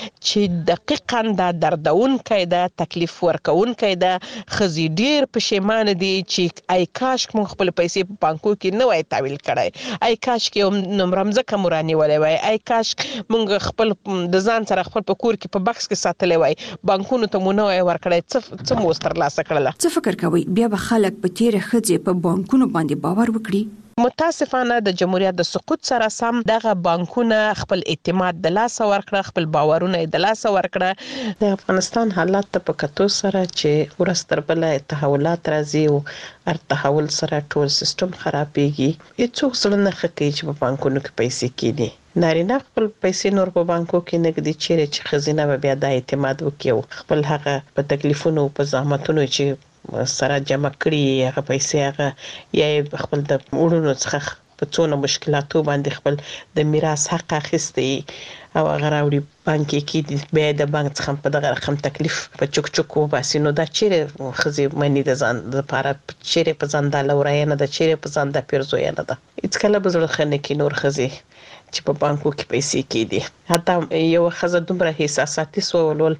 چې دقیقاً دا دردون کیدا تکلیف ورکون کیدا خزي ډیر پښیمان دي چې آی کاش موږ خپل پیسې په بانکو کې نه وای تحویل کړای آی کاش کې نوم رمزه کمرانی ولې وای آی کاش موږ خپل د ځان سره خپل په کور کې په بکس کې ساتلې وای بانکونو ته مونږ وای ورکړای څه څه موستر لاسه کړل. څه فکر کوي بیا به خلک په تیر خځې په بانکونو باندې باور وکړي؟ متاسفانه د جمهوریت د سقوط سره سم دغه بانکونه خپل اعتماد د لاس ورکړه خپل باورونه د لاس ورکړه د افغانستان حالات ته په کتو سره چې ورستر بل تحولات راځي او هر تحول سره ټول سیستم خرابېږي هیڅوک سره نه خکې چې په بانکونو کې پیسې کېدي نارینه خپل پیسې نور په بانکو کې نه کېدي چیرې چې خزینه به بیا د اعتماد وکړي خپل هغه په تکلیفونو په زحمتونو چې سره جمع کړي هغه پیسې هغه یا خپل د وړونو څخه په څونه مشکلاتو باندې خپل د میراث حق اخیستي او هغه راوړي بانک کې بیا د بانک څخه په دغه رقم تکلیف په چوک چوک وباسي نو دا چیرې خزي منی د ځان د لپاره چیرې په ځان د لورای نه د چیرې په ځان د پیرزو نه ده هیڅ کله به زړه خنه کې نور خزي چې په بانکو کې پیسې کېدي حتی یو خزه دومره حساساتي سوالول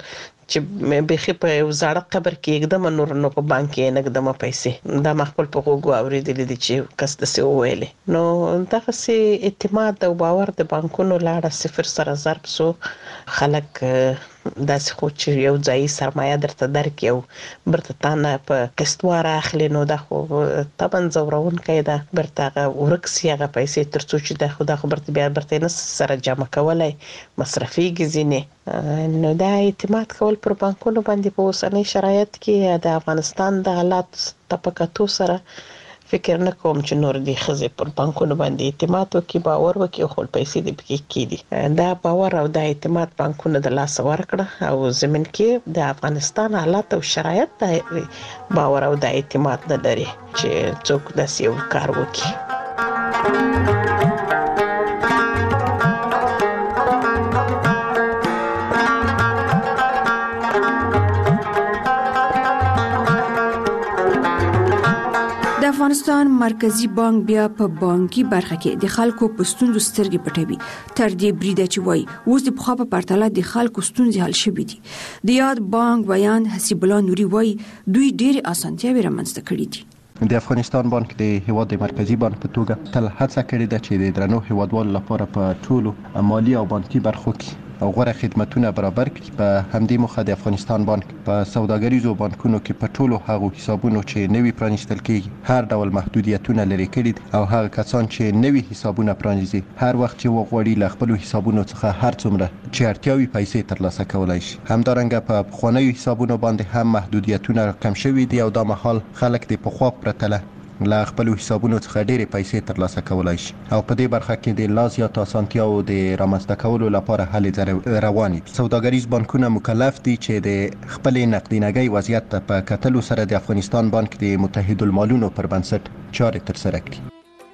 چې به په زړه قبر کې एकदम نور نو په بانک کې نه قدمه پیسې دا مخبل په غوغو اوریدلې دي چې کس د سی ویلې نو دغه سي اعتماد او باور د بانکونو لاړه صفر سره ضرب سو خلک داسې خو چې یو ځای سرمایه درته درکې او برته تانه په قسطوار اخلي نو دا خو طبعا زورون کیده برته ورکسي هغه پیسې ترڅو چې دا خو دا خبرته بیا برته نه سره جمع کولای مصرفي گزینه نو دا اعتماد کول پر بانکونو باندې په اوسنۍ شرایط کې د افغانستان د حالات طبقاتو سره فکر نه کوم چې نور دي خزه پر بانکونو باندې اعتماد وکي باور وکي او خپل پیسې دې پکې کېدي دا باور او د اعتماد بانکونو د لاس ورکړه او زمين کې د افغانستان حالات او شرایط د باور او د اعتماد نه لري چې څوک داسې یو کار وکي. د افغانستان مرکزی بانک بیا په بانکي برخه کې د خلکو په ستونزو سترګې پټوي تر دې بریده چې وای اوس د بخوا په پرتله د خلکو ستونزې حل شوې دي د یاد بانک بیان حسیب الله نوري وای دوی ډېر اسانتیاوې رامنځته کړې دي. د افغانستان بانک د هیواد د مرکزی بانک په توګه تل هڅه کړې ده چې د درنو هیوادوالو لپاره په ټولو مالی او بانکي برخو کې او غوره خدماتونه برابر کړي. په همدې موخه د افغانستان بانک په سوداګریزو بانکونو کې په ټولو هغو حسابونو چې نوي پرانیستل کیږي هر ډول محدودیتونه لري کړي او هغه کسان چې نوي حسابونه پرانیزي هر وخت چې وغواړي له خپل حسابونو څخه هر څومره چې اړتیاوي پیسې ترلاسه کولای شي. همدارنګه په پخوانیو حسابونو باندې هم محدودیتونه کم شوي دي او دا مهال خلک د پخوا پرتله له خپل حسابونو څخه ډېرې پیسې ترلاسه کولای شي او په دې برخه کې د لا زیات اسانتیاو د رامنځته کولو لپاره هلې روانې دي. سوداګریز بانکونه مکلف دي چې د خپلې نقدینګۍ وضعیت ته په کتلو سره د افغانستان بانک د متحدالمالونو پر بنسټ چارې ترسره کړي.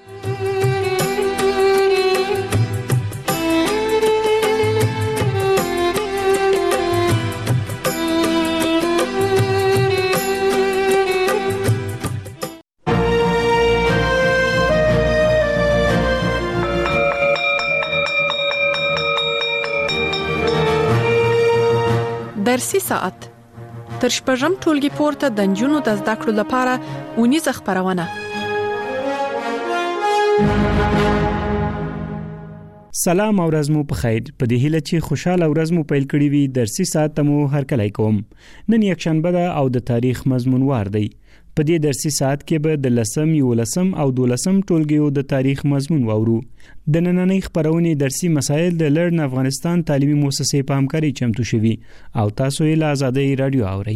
درسي ساعت تر شپږم ټولګي پورته د نجونو د زده کړو لپاره ونیزه خبرونه. سلام او ورځ مو په خیر. په دې هیله چې خوشاله ورځ مو پیل کړی وي. درسي ساعت مو هر کله کوم. نن یک شنبه ده او د تاریخ مضمون وار دی. په دې درسي ساعت کې به د لسم، یولسم او دولسم ټولګیو د تاریخ مضمون واورو. د نننۍ خبرونې درسي مسایل د لرن افغانستان تعلیمي مؤسسې په همکاري چمتو شوي او تاسو یې له آزادۍ رادیو اورئ.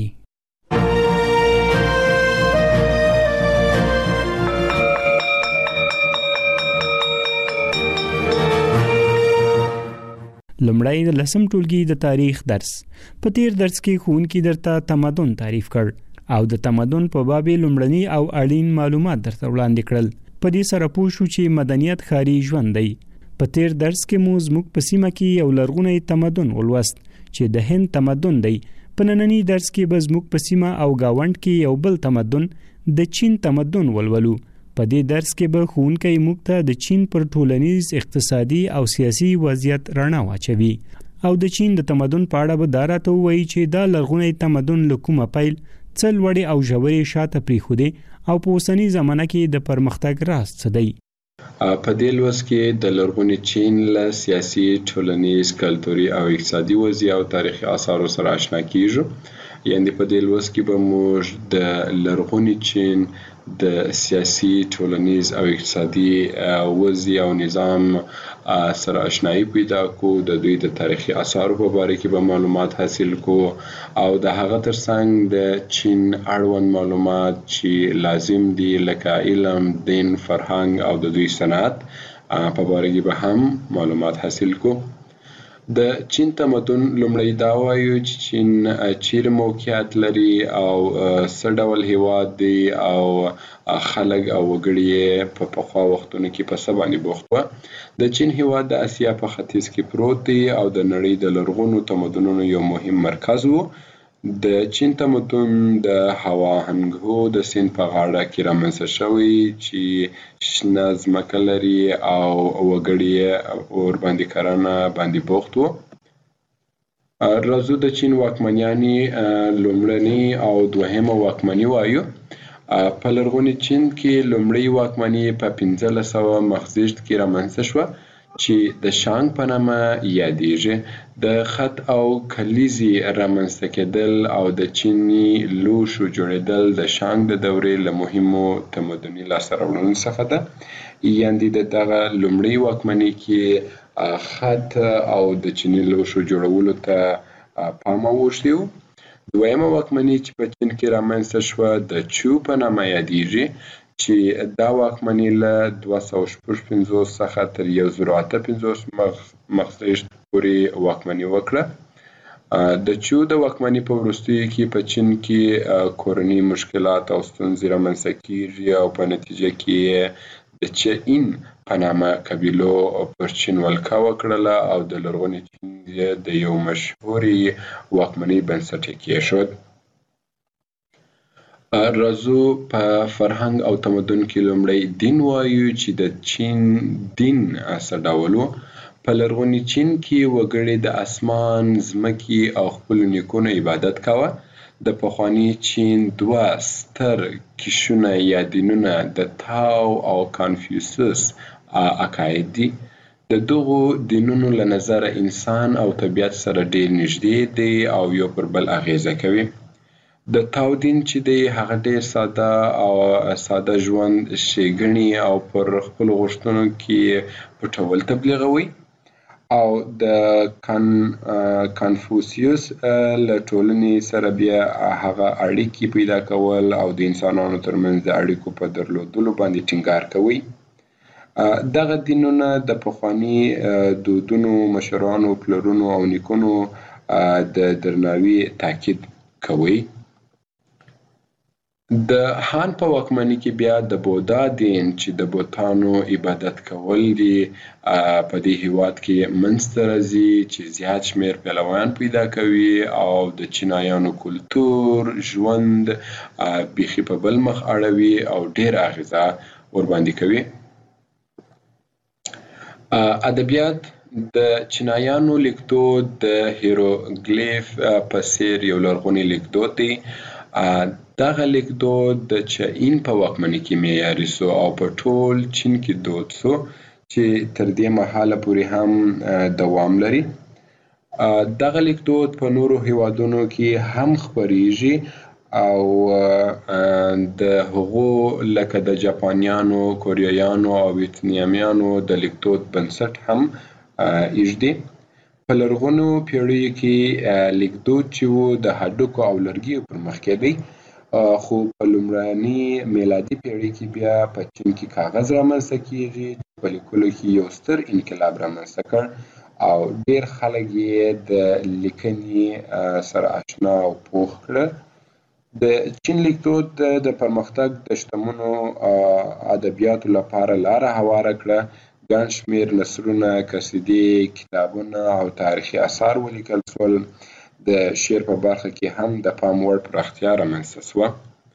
لمړی د لسم ټولګي د تاریخ درس. په تیر درس کې ښوونکي درته تمدن تعریف کړ او د تمدن په باب لومړني او اړین معلومات درته وړاندې کړل. په دې سره پوه شو چې مدنیت ښاري ژوند دی. په تیر درس کې مو زموږ په سیمه کې یو لرغونی تمدن ولوست چې د هند تمدن دی. په ننني درس کې به زموږ په سیمه او گاوند کې یو بل تمدن د چین تمدن ولولو. په دې درس کې به ښوونکی موږ ته د چین پر ټولنیز، اقتصادي او سیاسي وضعیت رڼا واچوي او د چین د تمدن په اړه به دا راته ووایي چې دا لرغونی تمدن له کومه پیل څه لوړې او ژورې شاته پرېښودې او په اوسني زمانه کې د پرمختګ راز څه دی. په دې لوست کې د لرغوني چین له سیاسي، ټولنیز، کلتوري او اقتصادي وضعیت او تاریخي آثارو سره آشنا کیږو. یعنی په دې لوست کې به موږ د لرغوني چین د سیاسي، ټولنیز او اقتصادي وضعیت او نظام سره آشنایی پیدا کو، د دوی د تاریخي آثارو په باره کې به معلومات حاصل کو او د هغه ترڅنګ د چین اړوند معلومات چې لازم دي لکه علم، دین، فرهنګ او د دوی صنعت په باره کې به هم معلومات حاصل کو. د چین تمدن لومړی دا وایو چې چین چیرې موقعیت لري او څه ډول هیواد دی او خلک او وګړي په پخوا وختونو کې په څه باندې بوخت وو. د چین هیواد د اسیا په ختیځ کې پروت دی او د نړۍ د لرغونو تمدنونو یو مهم مرکز وو. د چین تمدن د هوا هنګهو د سیند په غاړه کې رامنځته شوی چې شنه ځمکه لري او وګړي ورباندې کرنه باندې بوخت وو. راځو د چین واکمنیانې لومړنۍ او دوهمه واکمني وایو. په لرغوني چین کې لومړی واکمني په پنځلس سوه مخزېږد کې رامنځته شوه چې د شانګ په نامه یادېږي. د خط او کلیزې رامنځته کېدل او د چیني لوښو جوړېدل د شانګ د دورې له مهمو تمدني لاسته راوړنو څخه ده. یعنې د دغه لومړۍ واکمنۍ کې خط او د چیني لوښو جوړولو ته پام اوښتی و. دویمه واکمنۍ چې په چین کې رامنځته شوه د چو په نامه یادېږي چې دا واکمني له دوه سوه شپږ پنځوس څخه تر یو زر اته پنځوس مخزېږد پورې واکمني وکړه. د چو د واکمني په وروستیو کې په چین کې کورني مشکلات او ستونزې رامنځته کیږي او په نتیجه کې د چین په نامه قبیلو پر چین ولکه وکړله او د لرغوني چین د یو مشهورې واکمنۍ بنسټ یې کېښود. راځو په فرهنګ او تمدن کې لومړی دین وایو چې د چین دین څه ډول و. په لرغوني چین کې وګړي د اسمان، ځمکې او خپلو نیکونو عبادت کاوه. د پخواني چین دوه ستر کیشونه یا دینونه د تاو او کانفیوسس عقاید دي. د دغو دینونو له نظره انسان او طبیعت سره ډېر نږدې دی او یو پر بل اغیزه کوي. د تاو دین چې دی هغه ډېر ساده او ساده ژوند ښېګڼې او پر خپلو غوښتنو کې پټول تبلیغوي. او د کان کانفوسیوس له ټولنې سره بیا هغه اړیکې پیدا کول او د انسانانو ترمنځ د اړیکو په درلودلو باندې ټینګار کوي. دغه دینونه د پخواني دودونو، مشرانو، پلرونو او نیکونو د درناوي تاکید کوي. د هان په واکمنۍ کې بیا د بودا دین چې د بوتانو عبادت کول دي په دې هیواد کې منځته راځي، چې زیات شمیر پهلوان پیدا کوي او د چینایانو کلتور ژوند بیخي په بل مخ اړوي او ډیر اغیزه ورباندې کوي. ادبیات د چینایانو لیکدود د هیروګلیف په څیر یو لرغونی لیکدود دی. دغه لیکدود د چین په واکمنۍ کې معیاري سو او په ټول چین کې دود سو چې تر دې مهاله پورې هم دوام لري. دغه لیکدود په نورو هیوادونو کې هم خپریږي او د هغو لکه د جاپانیانو، کوریایانو او ویتنامیانو د لیکدود بنسټ هم ایږدي. په لرغونو پیړیو کې لیکدود چې و د هډوکو او لرګیو پر مخ کېدی، خو په لومړني میلادي پیړۍ کې بیا په چین کې کاغذ رامنځته کیږي چې په لیکلو کې یو ستر انقلاب رامنځته کړ او ډیر خلک یې د لیکنې سره آشنا او پوه کړل. د چین لیکدود د پرمختګ د شتمنو ادبیاتو لپاره لاره هواره کړه. ګڼ شمیر نثرونه، قصیدې، کتابونه او تاریخي اثار ولیکل شول. د شعر په برخه کې هم د پام وړ پراختیا رامنځته شوه.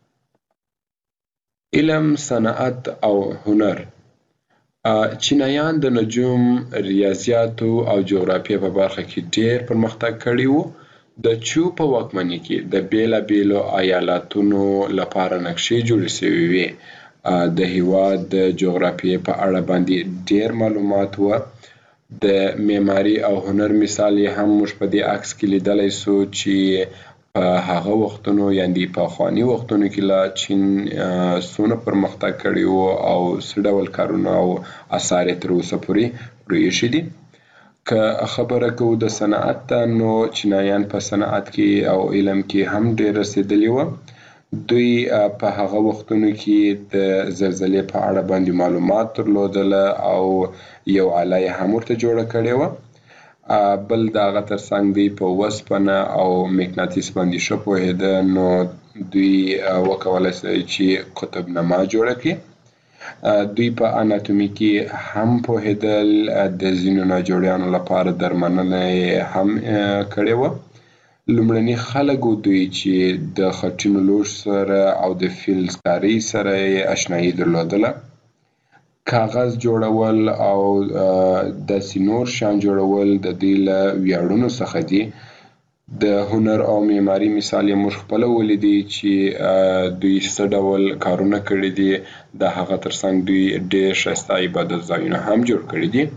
علم، صنعت او هنر. چینایان د نجوم، ریاضیاتو او جغرافیې په برخه کې ډیر پرمختګ کړی و. د چو په واکمنۍ کې د بیلابیلو ایالاتونو لپاره نقشې جوړې شوې وې. د هیواد د جغرافیې په اړه باندې ډیر معلومات و. د معماري او هنر مثال یې هم موږ په دې عکس کې لیدلی سو چې په هغه وختونو یعنې په پخواني وختونو کې لا چین څومره پرمختګ کړی و او څه ډول کارونه او اثار یې تر اوسه پورې پرېښي دي. که خبره کوو د صنعت ته، نو چینایان په صنعت کې او علم کې هم ډېر رسېدلي وو. دوی په هغه وختونو کې د زلزلې په اړه باندې معلومات درلودله او یو آله یې هم ورته جوړه کړې وه. بل د هغه ترڅنګ دوی په وسپنه او مقناطیس باندې ښه پوهېده، نو دوی وکولی سي چې قطبنما جوړه کړي. دوی په اناتومي کې هم پوهېدل، د ځینو ناجوړیانو لپاره درملنه یې هم کړې وه. لومړني خلک دوی چې د خټینو لوښو سره او د فلزکارۍ سره یې اشنایي درلودله. کاغذ جوړول او داسې نور شیان جوړول د دوی له ویاړونو څخه دي. د هنر او معماري مثال یې موږ خپله ولیدی چې دوی څه ډول کارونه کړي دي. د هغه ترڅنګ دوی ډېر ښایسته عبادت ځایونه هم جوړ کړي دي.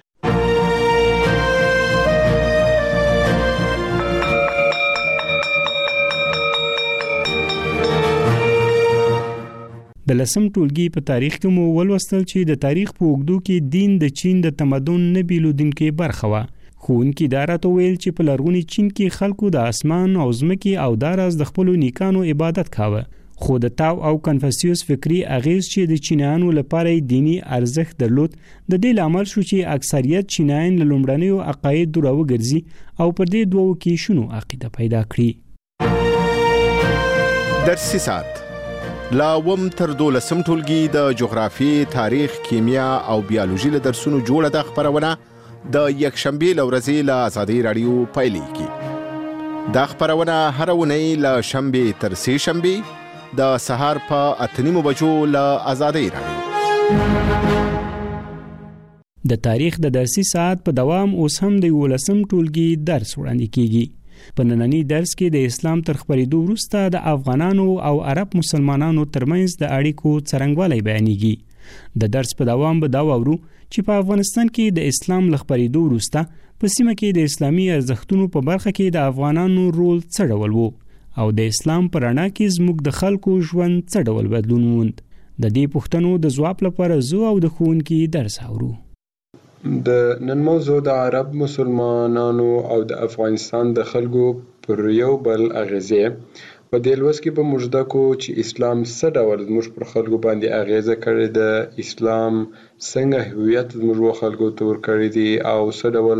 د لسم ټولګي په تاریخ کې مو ولوستل چې د تاریخ په اوږدو کې دین د چین د تمدن نه بیلودونکې برخه وه. ښوونکي دا راته ویل چې په لرغوني چین کې خلکو د اسمان او ځمکې او داراز د خپلو نیکانو عبادت کاوه. خو د تاو او کنفوسیوس فکری اغیز چې د چینایانو لپاره دینی ارزښت درلود، د دې لامل شو چې اکثریت چینایان له لومړنیو عقایدو راوګرځي او پر دې دوو کې شنو عقیده پیدا کړي. درسي ساعت لا وم تر دولسم ټولګي د جغرافیې، تاریخ، کیمیا او بیولوژي له درسونو جوړه ده خبرونه د یکشنبې له ورځې له ازادۍ راډیو پیلېږي. دا خبرونه هره اونۍ له شنبې تر سې شنبې د سهار په اته نیمو بجو له ازادۍ راډیو. د تاریخ د درسي ساعت په دوام اوس هم د یولسم ټولګي درس وړاندې کیږي. په نننی درس کې د اسلام تر خپرېدو وروسته د افغانانو او عرب مسلمانانو ترمنځ د اړیکو څرنګوالی بیانېږي. د درس په دوام به دا واورو چې په افغانستان کې د اسلام له خپرېدو وروسته په سیمه کې د اسلامي ارزښتونو په برخه کې د افغانانو رول څه ډول و او د اسلام په رڼا کې زموږ د خلکو ژوند څه ډول بدلون وموند. د دې پوښتنو د ځواب لپاره زه او د ښوونکي درس اورو. د نن موضوع د عرب مسلمانانو او د افغانستان د خلکو پر یو بل اغیزې. په دې لوست کې به موږ زده کوو چې اسلام څه ډول زموږ پر خلکو باندې اغیزه کړې ده، اسلام څنګه هویت زموږ خلکو ته ورکړی دی او څه ډول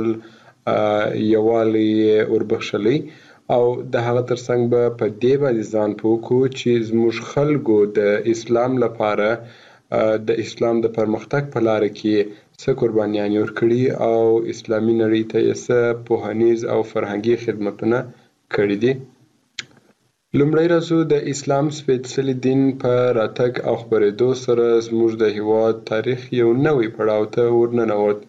یووالی یې وربخښلی، او د هغه ترڅنګ به په دې باندې ځان پوه کړو چې زموږ خلکو د اسلام لپاره د اسلام د پرمختګ په لاره کې څه قربانیانې ورکړي او اسلامي نړۍ ته یې څه پوهنیز او فرهنګي خدمتونه کړي دي. لومړی راځو د اسلام سپېڅلي دین په راتګ او خپرېدو سره زموږ د هېواد تاریخ یو نوی پړاو ته ورننوت،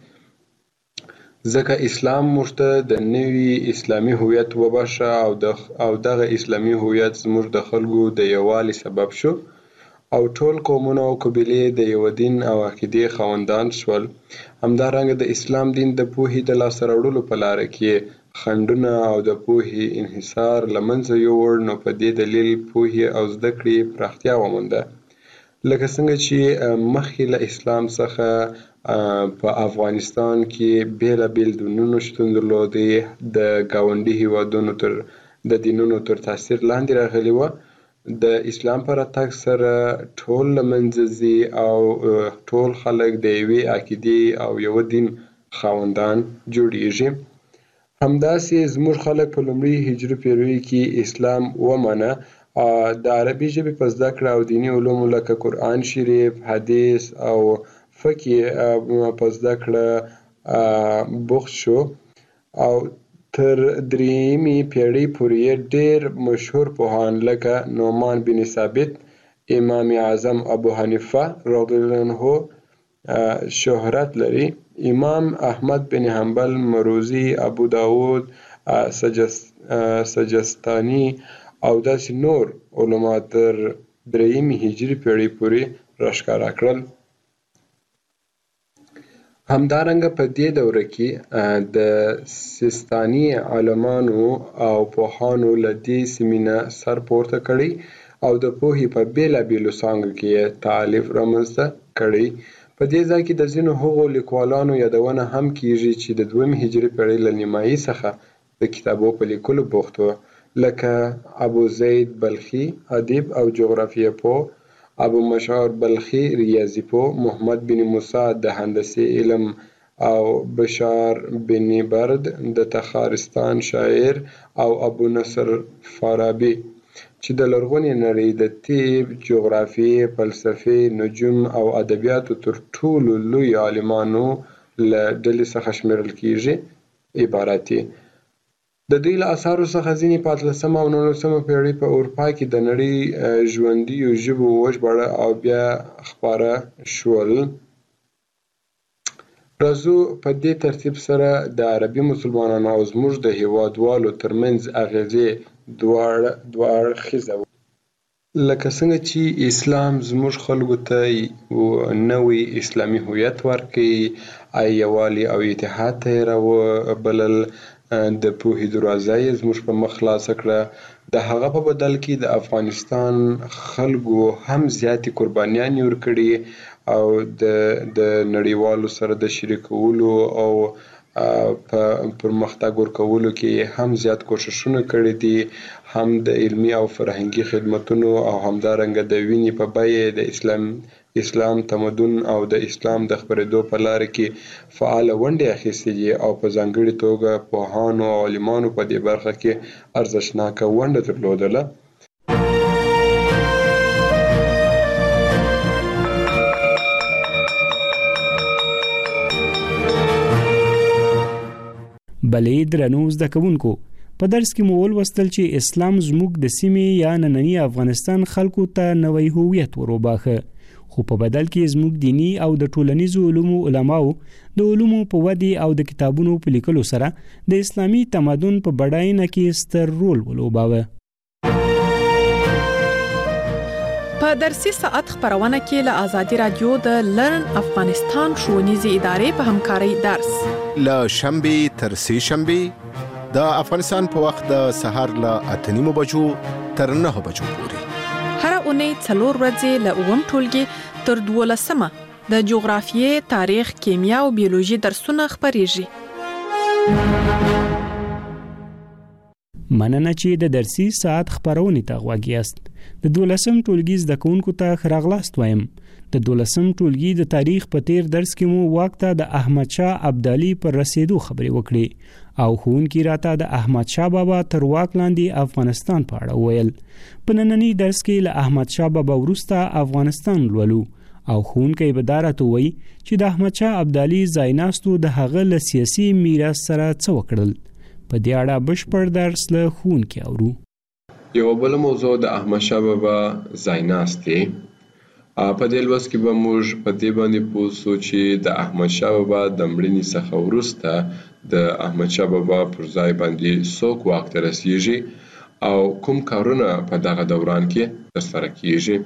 ځکه اسلام موږ ته د نوي اسلامي هویت وبښه او د او دغه اسلامي هویت زموږ د خلکو د یووالي سبب شو او ټول قومونه او قبیلې د یو دین او عقیدې خاوندان شول. همدارنګه د اسلام دین د پوهې د لاسته راوړلو په لاره کې خنډونه او د پوهې انحصار له منځه یووړ، نو په دې دلیل پوهې او زده کړې پراختیا ومونده. لکه څنګه چې مخکې له اسلام څخه په افغانستان کې بیلابیل دینونه شتون درلودی، د ګاونډي هیوادونو تر د دینونو تر تاثیر لاندې راغلي وه. د اسلام په راتګ سره ټول له منځه ځي او ټول خلک د یوې عقیدې او یو دین خاوندان جوړیږي. همداسې زموږ خلک په لومړي هجري پیړیو کې اسلام ومنه. د عربي ژبې په زده کړه او دیني علومو لکه قرآن شریف، حدیث او فقه په زده کړه بوخت شو او تر درېیمې پیړۍ پورې ډېر مشهور پوهان لکه نعمان بن ثابت، امام اعظم ابو حنیفه رضی الله عنه شهرت لري. امام احمد بن حنبل، مروزی، ابو داود سجستانی او داسې نور علما تر درېیمې هجري پیړۍ پورې راښکاره کړل. همدارنګه په دې دوره کې د سیستاني عالمانو او پوهانو له دې سیمې نه سر پورته کړی او د پوهې په بیلابیلو څانګو کې یې تالیف رامنځته کړی. په دې ځای کې د ځینو هغو لیکوالانو یادونه هم کیږي چې د دویمې هجري پیړۍ له نیمایي څخه د کتابو په لیکلو بوخت وو، لکه ابو زید بلخي ادیب او جغرافیه پوه، ابو مشعر بلخي ریاضي پوه، محمد بن موسی د هندسې علم او بشار بن برد د تخارستان شاعر او ابو نصر فارابي چې د لرغونې نړۍ د طب، جغرافیې، فلسفې، نجوم او ادبیاتو تر ټولو لوی عالمانو له ډلې څخه شمیرل کیږي عبارت دي. د دوی له اثارو څخه ځینې په اتلسمه او نولسمه پیړۍ په اروپا کې د نړۍ ژوندیو ژبو وژباړه او بیا خپاره شول. راځو په دې ترتیب سره د عربي مسلمانانو او زموږ د هیوادوالو ترمنځ اغیزې دوه اړخیزه وه. لکه څنګه چې اسلام زموږ خلکو ته نوی اسلامي هویت ورکړي، یووالی او اتحاد ته یې راوبلل، د پوهې دروازه یې زموږ په مخ خلاصه کړه. د هغه په بدل کې د افغانستان خلکو هم زیاتې قربانیانې ورکړي او د د نړیوالو سره د شریکولو او په پرمختګ ورکولو کې هم زیات کوششونه کړي دي، هم د علمي او فرهنګي خدمتونو او همدارنګه د وینې په بیه د اسلام اسلام تمدن او د اسلام د خپرېدو په لاره کې فعاله ونډې اخیستې دي او په ځانګړې توګه پوهانو او عالمانو په دې برخه کې ارزښتناکه ونډه درلودله. بلې درنو زده کوونکو، په درس کې مو ولوستل چې اسلام زموږ د سیمې یا نننی افغانستان خلکو ته نوی هویت وروباخه، خو په بدل کې زموږ دینی او د ټولنیزو علومو علماو د علومو په ودې او د کتابونو په لیکلو سره د اسلامي تمدن په بډاینه کې ستر رول ولوباوه. په درسي ساعت خبرونه کې له آزادي رادیو د لرن افغانستان ښوونیزې ادارې په همکارۍ درس له شنبې تر سه شنبې د افغانستان په وخت د سهار له اته نیمو بجو تر نهه بجو پورې، هر اونۍ څلور ورځې له اووم ټولګي تر دولسمه د جغرافیې، تاریخ، کیمیا او بیولوژي درسونه خبريږي. مننه چې د درسي ساعت خبرونه ته غوږ یاست. د دولسم ټولګي زده کوونکو ته ښه راغلاست وایم. د دولسم ټولګي د تاریخ په تیر درس کې مو وخت د احمد شاه ابدالي پر رسیدو خبرې وکړې او ښوونکي راته د احمد شاه بابا تر واک لاندې افغانستان په اړه ویل. په نننی درس کې له احمد شاه بابا وروسته افغانستان لولو او ښوونکی به دا راته وایي چې د احمد شاه ابدالي ځایناستو د هغه له سیاسي میراث سره څه وکړل. په دې اړه بشپړ درس له ښوونکي اورو. یو بل موضوع د احمد شاه بابا ځایناست دی. په دې لوست کې به موږ په دې باندې پوه شو چې د احمد شاه بابا د مړینې څخه وروسته د احمد شاه بابا پر ځای باندې څوک واک ته رسیږي او کوم کارونه په دغه دوران کې ترسره کیږي.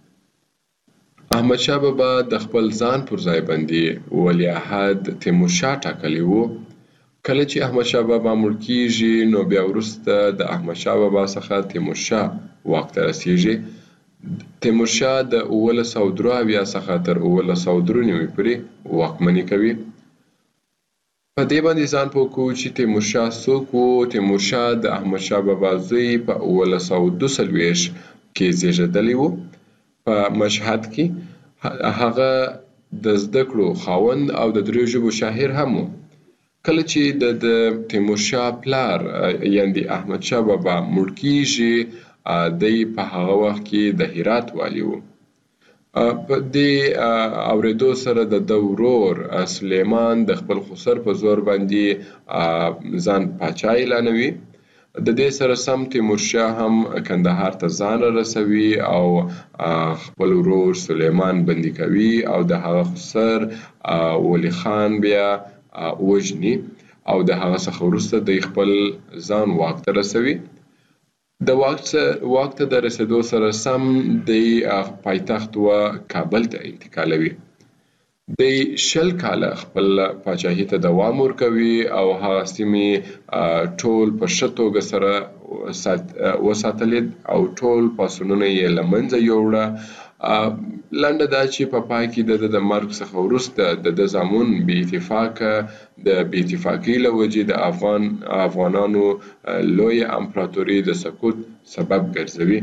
احمد شاه بابا د خپل ځان پر ځای باندې ولیعهد تیمورشاه ټاکلی وو. کله چې احمد شاه بابا مړ کیږي نو بیا وروسته د احمد شاه بابا څخه تیمورشاه واک ته رسیږي. تیمورشاه د اوولس سوه درې اویا څخه تر اوولس سوه درې نوي پورې واکمني کوي. په دې باندې ځان پوه کوو چې تیمورشاه څوک وو. تیمورشاه د احمد شاه بابا زوی په اوولس سوه دوه څلوېښت کې زیږېدلی وو په مشهد کې. هغه د زده کړو خاوند او د دریو ژبو شاعر هم وو. کله چې د تیمورشاه پلار یعنی احمد شاه بابا مړ کیږي دی په هغه وخت کې د هرات والی وو. په دې اورېدو سره د ده ورور سلیمان د خپل خسر په زور باندې ځان پاچا اعلانوي. د دې سره سم تیمورشاه هم کندهار ته ځان رسوي او خپل ورور سلیمان بندي کوي او د هغه خسر ولی خان بیا وژني او د هغه څخه وروسته د خپل ځان واک ته رسوي. د واک ته د رسېدو سره سم د پایتخت و کابل ته انتقالوي. د شل کاله خپل پاچاهي ته دوام ورکوي او هغه سیمې ټول په ښه توګه سره وساتلې او ټول پاڅونونه یې له منځه یوړه. لنډه دا چې په پای کې د د مرګ څخه وروسته د د زامن بې اتفاقه د بې اتفاقۍ له وجې د افغان افغانانو لویه امپراتوري د سقوط سبب ګرځوي.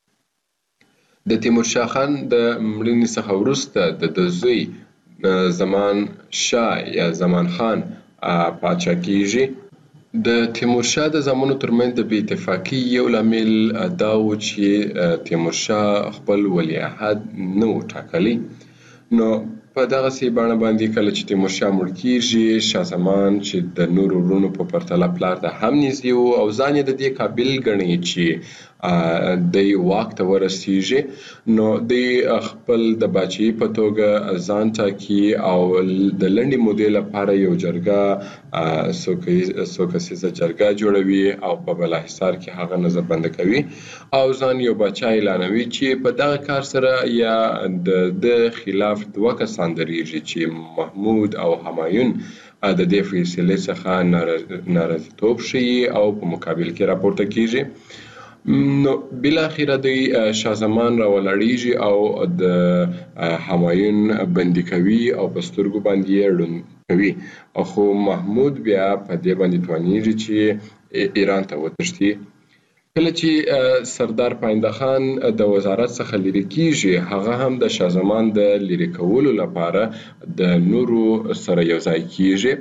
د تیمورشاه خان د مړینې څخه وروسته د د زوی زمان شاه یا زمان خان پاچا کیږي. د تیمورشاه د زامنو ترمنځ د بې اتفاقۍ یو لامل دا و چې تیمورشاه خپل ولیعهد نه و ټاکلی. نو په دغسې بڼه باندې کله چې تیمورشاه مړ کیږي شاه زمان چې د نورو وروڼو په پرتله پلار ته هم نږدې و او ځان یې د دې قابل ګڼي چې دی واک ته ورسیږي نو دی خپل د باچاهي په توګه ځان ټاکي او د لنډې مودې لپاره یو جرګه څو کسیزه جرګه جوړوي او په بالاحصار کې هغه نظربنده کوي او ځان یو باچا اعلانوي چې په دغه کار سره یا د خلاف دوه کسان درېږي چې محمود او همایون د دې فیصلې څخه ناراضیتوب ښیي او په مقابل کې راپورته کیږي. نو بالاخره دوی شاه زمان راولاړیږي او د همایون بندي کوي او په سترګو باندې یې ړوند کوي. خو محمود بیا په دې باندې توانیږي چې ایران ته وتښتي. کله چې سردار پاینده خان د وزارت څخه لرې کیږي هغه هم د شاه زمان د لرې کولو لپاره د نورو سره یو ځای کیږي.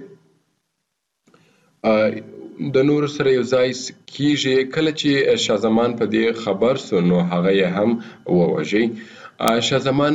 د نورو سره یو ځای کیږي. کله چې شاه زمان په دې خبر سو نو هغه یې هم ووژي. شاه زمان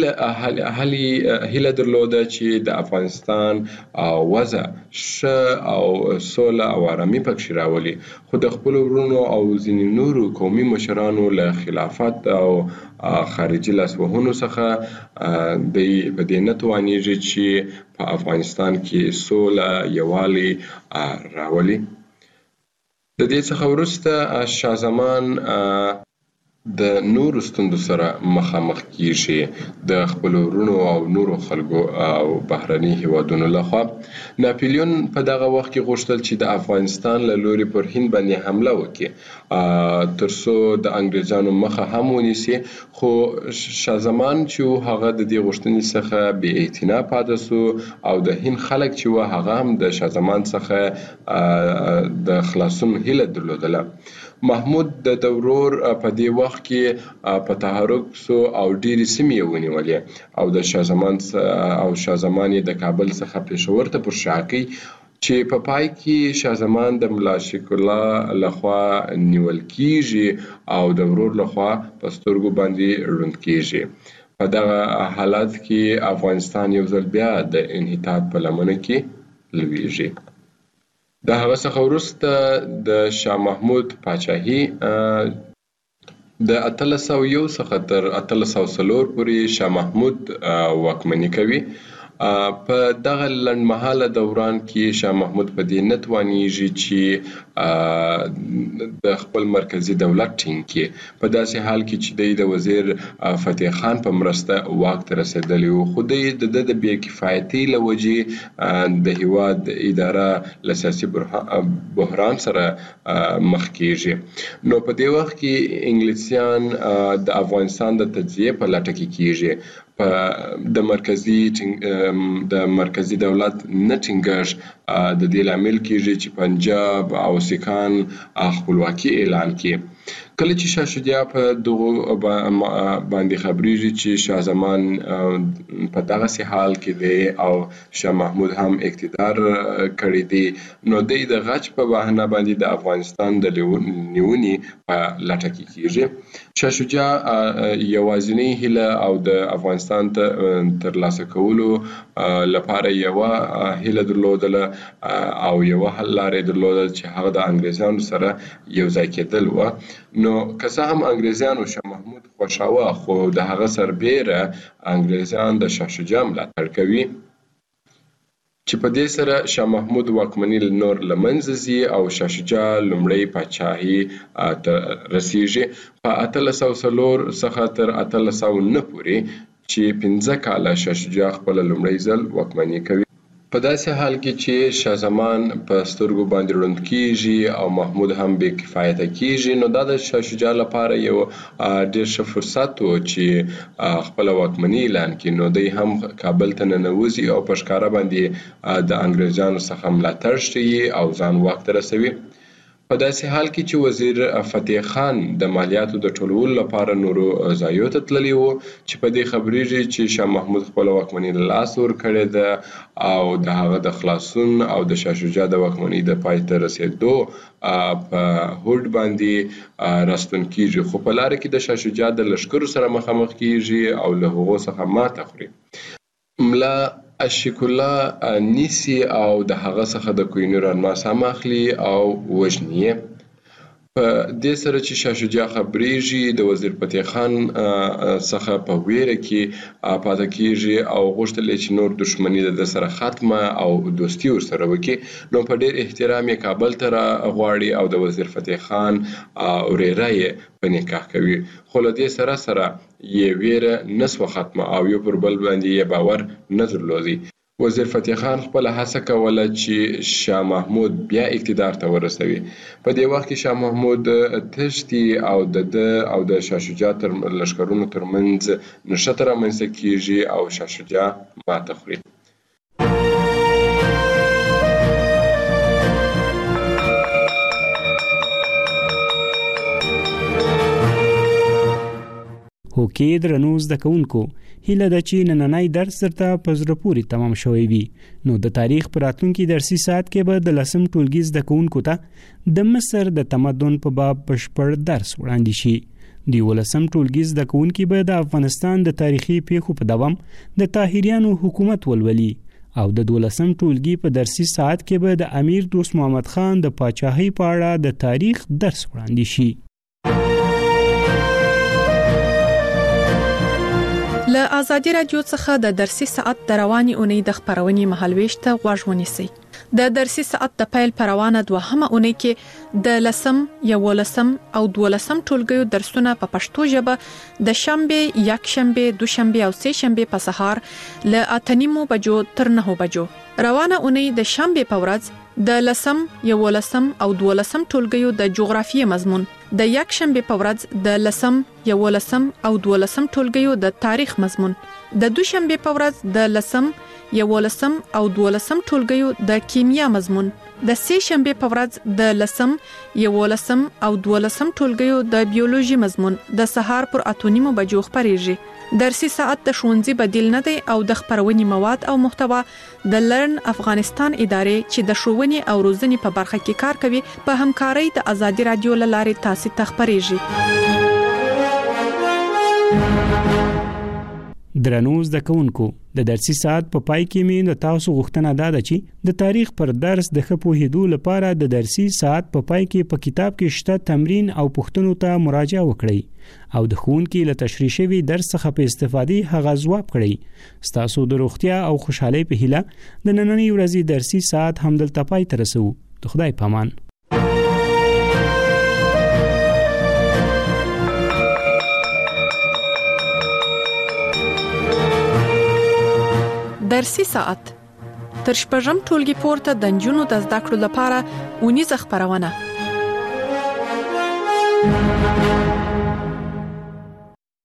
هیله درلوده چې د افغانستان وضع ښه او سوله او آرامي پکښې راولي خو د خپلو وروڼو او ځینې نورو قومي مشرانو له خلافت او خارجي لاسوهنو څخه دوی په دې نه توانیږي چې په افغانستان کې سوله یووالی راولي. د دې څخه وروسته شاه زمان د نورو ستوندو سره مخامخ کیږي د خپل ورونو او نورو خلکو او بهرني هیوادونو لخوا. ناپلیون په دغه وخت کې غوښتل چې د افغانستان له لوري پر هند باندې حمله وکړي ترڅو د انګریزانو مخه هم ونیسي، خو شاه زمان چې هغه د دې غوښتنې څخه بې اعتنا پاتې سو او د هند خلک چې و هغه هم د شاه زمان څخه د خلاصون هیله درلودله. محمود د دورور په دې وخت کې په تحرک سو او ډېری سیمې ونیولې او د شاه زمان او شاه زمان د کابل څخه پېښور ته پر شا کړ چې په پای کې شاه زمان د ملا شیخ الله لخوا نیول کیږي او د ورور لخوا په سترګو باندې ړوند کیږي. په دغه حالت کې افغانستان یو ځل بیا د انحطاط په لمنه کې لویږي. د هغه څخه وروسته د شاه محمود پاچاهي د اتلس سوه یو څخه تر اتلس سوه څلور پورې شاه محمود واکمني کوي. په دغه لنډمهاله دوران کې شاه محمود په دې نه توانیږي چې د خپل مرکزي دولت ټینګ کړي، په داسې حال کې چې دی د وزیر فتح خان په مرسته واک ته رسېدلی و، خو دی د ده د بې کفایتۍ له وجې د هیواد اداره له سیاسي بحران سره مخ کېږي. نو په دې وخت کې انګلیسیان د افغانستان د تجزیې په لټه کې کېږي. د مرکزي د مرکزي دولت نه ټینګښت د دې لامل کېږي چې پنجاب او سیکهان خپلواکي اعلان کړي. کله چې شاه شجاع په دغه باندې خبرېږي چې شاه زمان په دغسې حال کې دی او شاه محمود هم اقتدار کړی دی، نو دی د غچ په بهانه باندې د افغانستان د نیونې په لټه کې کېږي. شاه شجاع یوازینۍ هیله او د افغانستان ته ترلاسه کولو لپاره یوه هیله درلودله او یوه حل لاره درلودله چې هغه د انګریزانو سره یو ځای کېدل و. نو که څه هم انګریزانو شاه محمود خوښاوه، خو د هغه سربیره انګریزان د شاه شجاع ملاتړ کوي چې په دې سره شاه محمود واکمني نور له منځه ځي او شاه شجاع لومړی پاچاهي ته رسیږي. په اتلس سوه څلور څخه تر اتلس سوه نه پورې چې پنځه کاله شاه شجاع خپله لومړی ځل واکمني کوي. په داسې حال کې چې شاه زمان په سترګو باندې ړوند کیږي او محمود هم بې کفایته کیږي، نو دا د شاه شجاع لپاره یو ډېر ښه فرصت و چې خپله واکمني اعلان کړي. نو دی هم کابل ته ننوځي او په ښکاره باندې د انګریزانو څخه ملاتړ ښیي او ځان واک ته رسوي. په داسې حال کې چې وزیر فتح خان د مالیاتو د ټولولو لپاره نورو ځایو ته تللی و، چې په دې خبرېږي چې شاه محمود خپله واکمني له لاسه ورکړې ده او د هغه د خلاصون او د شاه شجاع د واکمنۍ د پای ته رسېدو په هوډ باندې راستون کېږي. خو په لاره کې د شاه شجاع د لښکرو سره مخامخ کېږي او له هغو څخه ماته خوري. ملا اشیک الله نیسي او د هغه څخه د کوهنور الماس هم اخلي او وژني یې. په دې سره چې شاه شجاع خبرېږي د وزیر فتح خان څخه په ویره کې پاتې کېږي او غوښتل یې چې نور دښمني د ده سره ختمه او دوستي ورسره وکړي. نو په ډېر احترام یې کابل ته راغواړي او د وزیر فتح خان ورېره یې په نکاح کوي. خو له دې سره سره یې ویره نه سوه ختمه او یو پر بل باندې یې باور نه درلودی. وزیر فتح خان خپله هڅه کوله چې شاه محمود بیا اقتدار ته ورسوي. په دې وخت کې شاه محمود تښتي او د ده او د شاه شجاع تر لښکرونو ترمنځ نښته رامنځته کېږي او شاه شجاع ماته خوري. هوکې درنو زده کوونکو، هیله ده چې نننی درس درته په زړه پورې تمام شوی وي. نو د تاریخ په راتلونکي درسي ساعت کې به د لسم ټولګي زده کوونکو ته د مصر د تمدن په باب بشپړ درس وړاندې شي. د یولسم ټولګي زده کوونکي به د افغانستان د تاریخي پیښو په دوام د طاهریانو حکومت ولولي او د دولسم ټولګي په درسي ساعت کې به د امیر دوست محمد خان د پاچاهۍ په اړه د تاریخ درس وړاندې شي. له آزادي رادیو څخه د درسي ساعت د رواني اونۍ د خبرونې مهالويش ته غوږ ونیسئ. د درسي ساعت د پیل پروانه دوهمه اونۍ کې د لسم یولسم او دولسم ټولګیو درسونه په پښتو ژبه د شنبه، یک شنبه، دو شنبه او سه شنبه په سهار ل اتنیمو بجو تر نه بجو. روانه اونۍ د شنبه په ورځ د لسم یولسم او دولسم ټولګیو د جغرافیې مضمون، د یک شنبه په ورځ د لسم یولسم او دولسم ټولګیو د تاریخ مضمون، د دو شنبه په ورځ د لسم یولسم او دولسم ټولګیو د کیمیا مضمون، د سه شنبه په ورځ د لسم یولسم او دولسم ټولګیو د بیولوژي مضمون د سهار پر اتونیمو بجو خبريږي. درسي ساعت د ښوونځي بدیل نه دی او د خبرونې مواد او محتوا د لرن افغانستان ادارې چې د ښوونې او روزنې په برخه کې کار کوي په همکارۍ د ازادي رادیو لارې تاسو ته خبريږي. درنو زده کوونکو، د درسي ساعت په پای کې مې د تاسو غوښتنه ده چې د تاریخ پر درس د ښه پوهېدو لپاره د درسي ساعت په پای کې په کتاب کې شته تمرین او پوښتنو ته مراجعه وکړئ او د ښوونکي له تشریح شوي درس څخه په استفادې هغه ځواب کړئ. ستاسو د روغتیا او خوشحالۍ په هیله د نننۍ ورځې درسي ساعت همدلته پای ته رسوو. د خدای په امان. درسي ساعت تر شپږم ټولګي پورته د نجونو د زده کړو لپاره اونیزه خبرونه